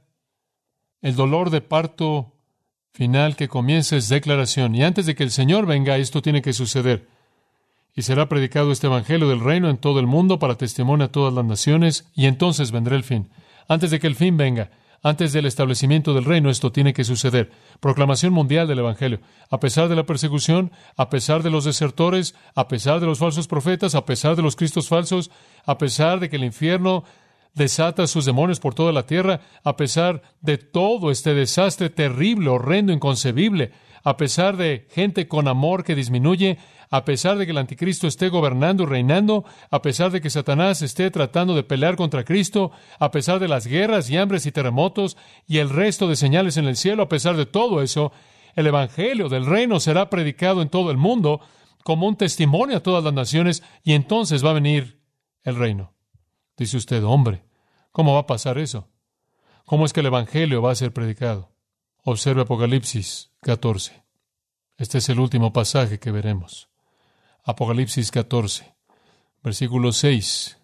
el dolor de parto final que comienza es declaración. Y antes de que el Señor venga, esto tiene que suceder. Y será predicado este evangelio del reino en todo el mundo para testimonio a todas las naciones, y entonces vendrá el fin. Antes de que el fin venga, antes del establecimiento del reino, esto tiene que suceder. Proclamación mundial del evangelio. A pesar de la persecución, a pesar de los desertores, a pesar de los falsos profetas, a pesar de los cristos falsos, a pesar de que el infierno desata sus demonios por toda la tierra, a pesar de todo este desastre terrible, horrendo, inconcebible, a pesar de gente con amor que disminuye, a pesar de que el anticristo esté gobernando y reinando, a pesar de que Satanás esté tratando de pelear contra Cristo, a pesar de las guerras y hambres y terremotos y el resto de señales en el cielo, a pesar de todo eso, el evangelio del reino será predicado en todo el mundo como un testimonio a todas las naciones, y entonces va a venir el reino. Dice usted, hombre, ¿cómo va a pasar eso? ¿Cómo es que el evangelio va a ser predicado? Observe Apocalipsis 14. Este es el último pasaje que veremos. Apocalipsis 14, versículo 6.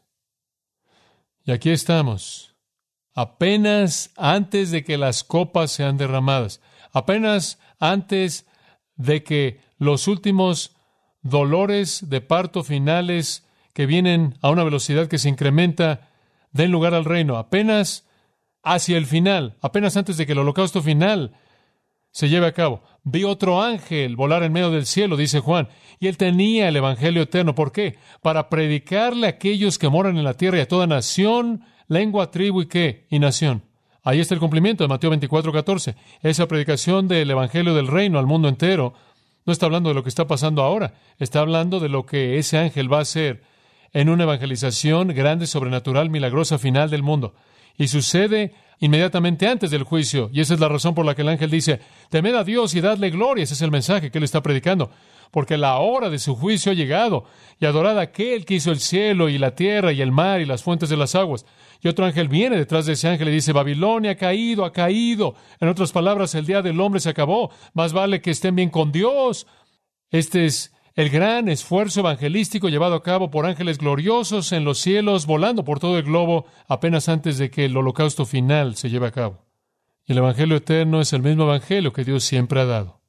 Y aquí estamos, apenas antes de que las copas sean derramadas, apenas antes de que los últimos dolores de parto finales que vienen a una velocidad que se incrementa den lugar al reino, apenas hacia el final, apenas antes de que el holocausto final se lleve a cabo. Vi otro ángel volar en medio del cielo, dice Juan, y él tenía el evangelio eterno. ¿Por qué? Para predicarle a aquellos que moran en la tierra y a toda nación, lengua, tribu y qué, y nación. Ahí está el cumplimiento de Mateo 24:14. Esa predicación del evangelio del reino al mundo entero no está hablando de lo que está pasando ahora, está hablando de lo que ese ángel va a hacer en una evangelización grande, sobrenatural, milagrosa final del mundo. Y sucede inmediatamente antes del juicio. Y esa es la razón por la que el ángel dice, temed a Dios y dadle gloria. Ese es el mensaje que él está predicando. Porque la hora de su juicio ha llegado. Y adorad a aquel que hizo el cielo y la tierra y el mar y las fuentes de las aguas. Y otro ángel viene detrás de ese ángel y dice, Babilonia ha caído, ha caído. En otras palabras, el día del hombre se acabó. Más vale que estén bien con Dios. Este es el gran esfuerzo evangelístico llevado a cabo por ángeles gloriosos en los cielos, volando por todo el globo, apenas antes de que el holocausto final se lleve a cabo. Y el evangelio eterno es el mismo evangelio que Dios siempre ha dado,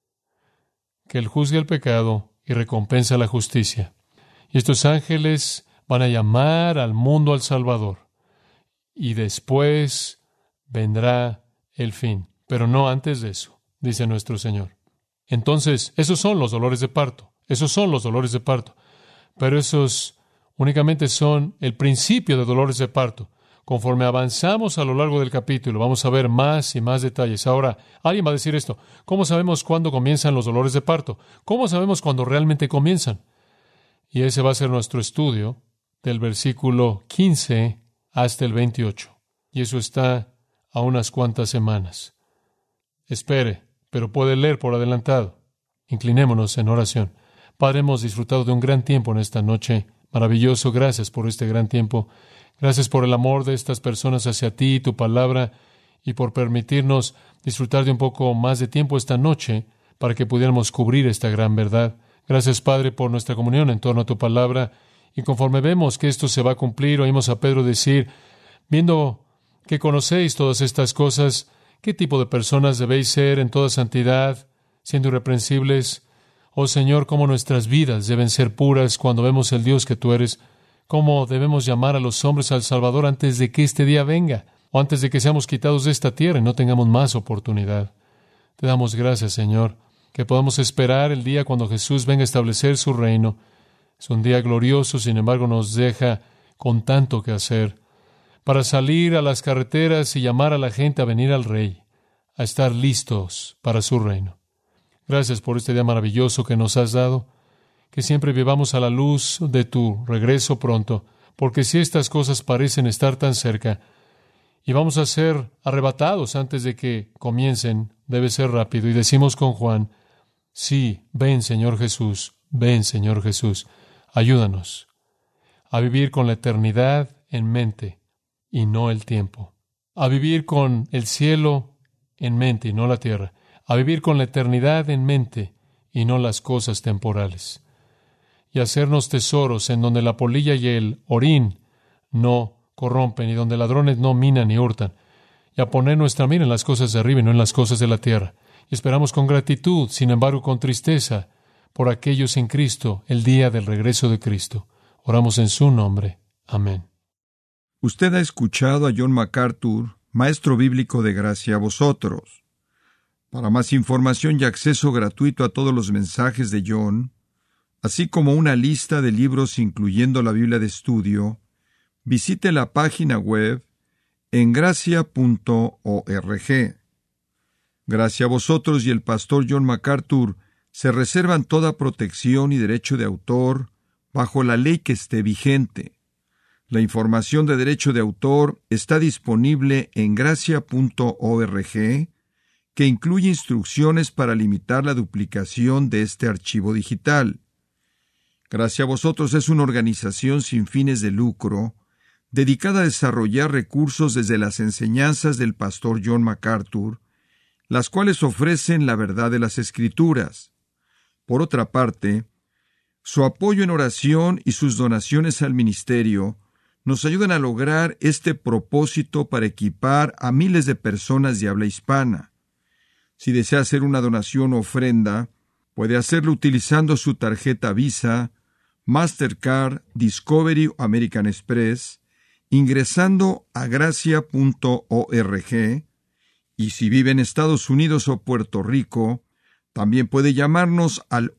que Él juzga el pecado y recompensa la justicia. Y estos ángeles van a llamar al mundo al Salvador. Y después vendrá el fin, pero no antes de eso, dice nuestro Señor. Entonces, esos son los dolores de parto. Esos son los dolores de parto. Pero esos únicamente son el principio de dolores de parto. Conforme avanzamos a lo largo del capítulo, vamos a ver más y más detalles. Ahora, alguien va a decir esto. ¿Cómo sabemos cuándo comienzan los dolores de parto? ¿Cómo sabemos cuándo realmente comienzan? Y ese va a ser nuestro estudio del versículo 15 hasta el 28. Y eso está a unas cuantas semanas. Espere, pero puede leer por adelantado. Inclinémonos en oración. Padre, hemos disfrutado de un gran tiempo en esta noche. Maravilloso. Gracias por este gran tiempo. Gracias por el amor de estas personas hacia ti y tu palabra, y por permitirnos disfrutar de un poco más de tiempo esta noche para que pudiéramos cubrir esta gran verdad. Gracias, Padre, por nuestra comunión en torno a tu palabra. Y conforme vemos que esto se va a cumplir, oímos a Pedro decir, viendo que conocéis todas estas cosas, ¿qué tipo de personas debéis ser en toda santidad, siendo irreprensibles? Oh Señor, cómo nuestras vidas deben ser puras cuando vemos el Dios que tú eres. cómo debemos llamar a los hombres al Salvador antes de que este día venga, o antes de que seamos quitados de esta tierra y no tengamos más oportunidad. Te damos gracias, Señor, que podamos esperar el día cuando Jesús venga a establecer su reino. Es un día glorioso, sin embargo, nos deja con tanto que hacer para salir a las carreteras y llamar a la gente a venir al Rey, a estar listos para su reino. Gracias por este día maravilloso que nos has dado, que siempre vivamos a la luz de tu regreso pronto, porque si estas cosas parecen estar tan cerca y vamos a ser arrebatados antes de que comiencen, debe ser rápido. Y decimos con Juan, sí, ven Señor Jesús, ven Señor Jesús, ayúdanos a vivir con la eternidad en mente y no el tiempo, a vivir con el cielo en mente y no la tierra, a vivir con la eternidad en mente y no las cosas temporales, y hacernos tesoros en donde la polilla y el orín no corrompen y donde ladrones no minan ni hurtan, y a poner nuestra mira en las cosas de arriba y no en las cosas de la tierra. Y esperamos con gratitud, sin embargo con tristeza, por aquellos en Cristo, el día del regreso de Cristo. Oramos en su nombre. Amén. Usted ha escuchado a John MacArthur, maestro bíblico de gracia a vosotros. Para más información y acceso gratuito a todos los mensajes de John, así como una lista de libros incluyendo la Biblia de estudio, visite la página web en gracia.org. Gracia a vosotros y el pastor John MacArthur se reservan toda protección y derecho de autor bajo la ley que esté vigente. La información de derecho de autor está disponible en gracia.org, que incluye instrucciones para limitar la duplicación de este archivo digital. Gracia a vosotros es una organización sin fines de lucro, dedicada a desarrollar recursos desde las enseñanzas del pastor John MacArthur, las cuales ofrecen la verdad de las Escrituras. Por otra parte, su apoyo en oración y sus donaciones al ministerio nos ayudan a lograr este propósito para equipar a miles de personas de habla hispana. Si desea hacer una donación o ofrenda, puede hacerlo utilizando su tarjeta Visa, Mastercard, Discovery o American Express, ingresando a gracia.org, y si vive en Estados Unidos o Puerto Rico, también puede llamarnos al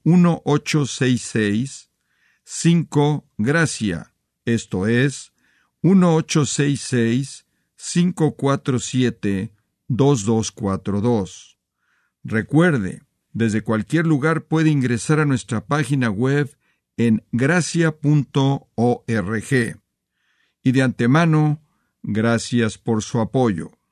1-866-5-GRACIA, esto es, 1-866-547-2242. Recuerde, desde cualquier lugar puede ingresar a nuestra página web en gracia.org. Y de antemano, gracias por su apoyo.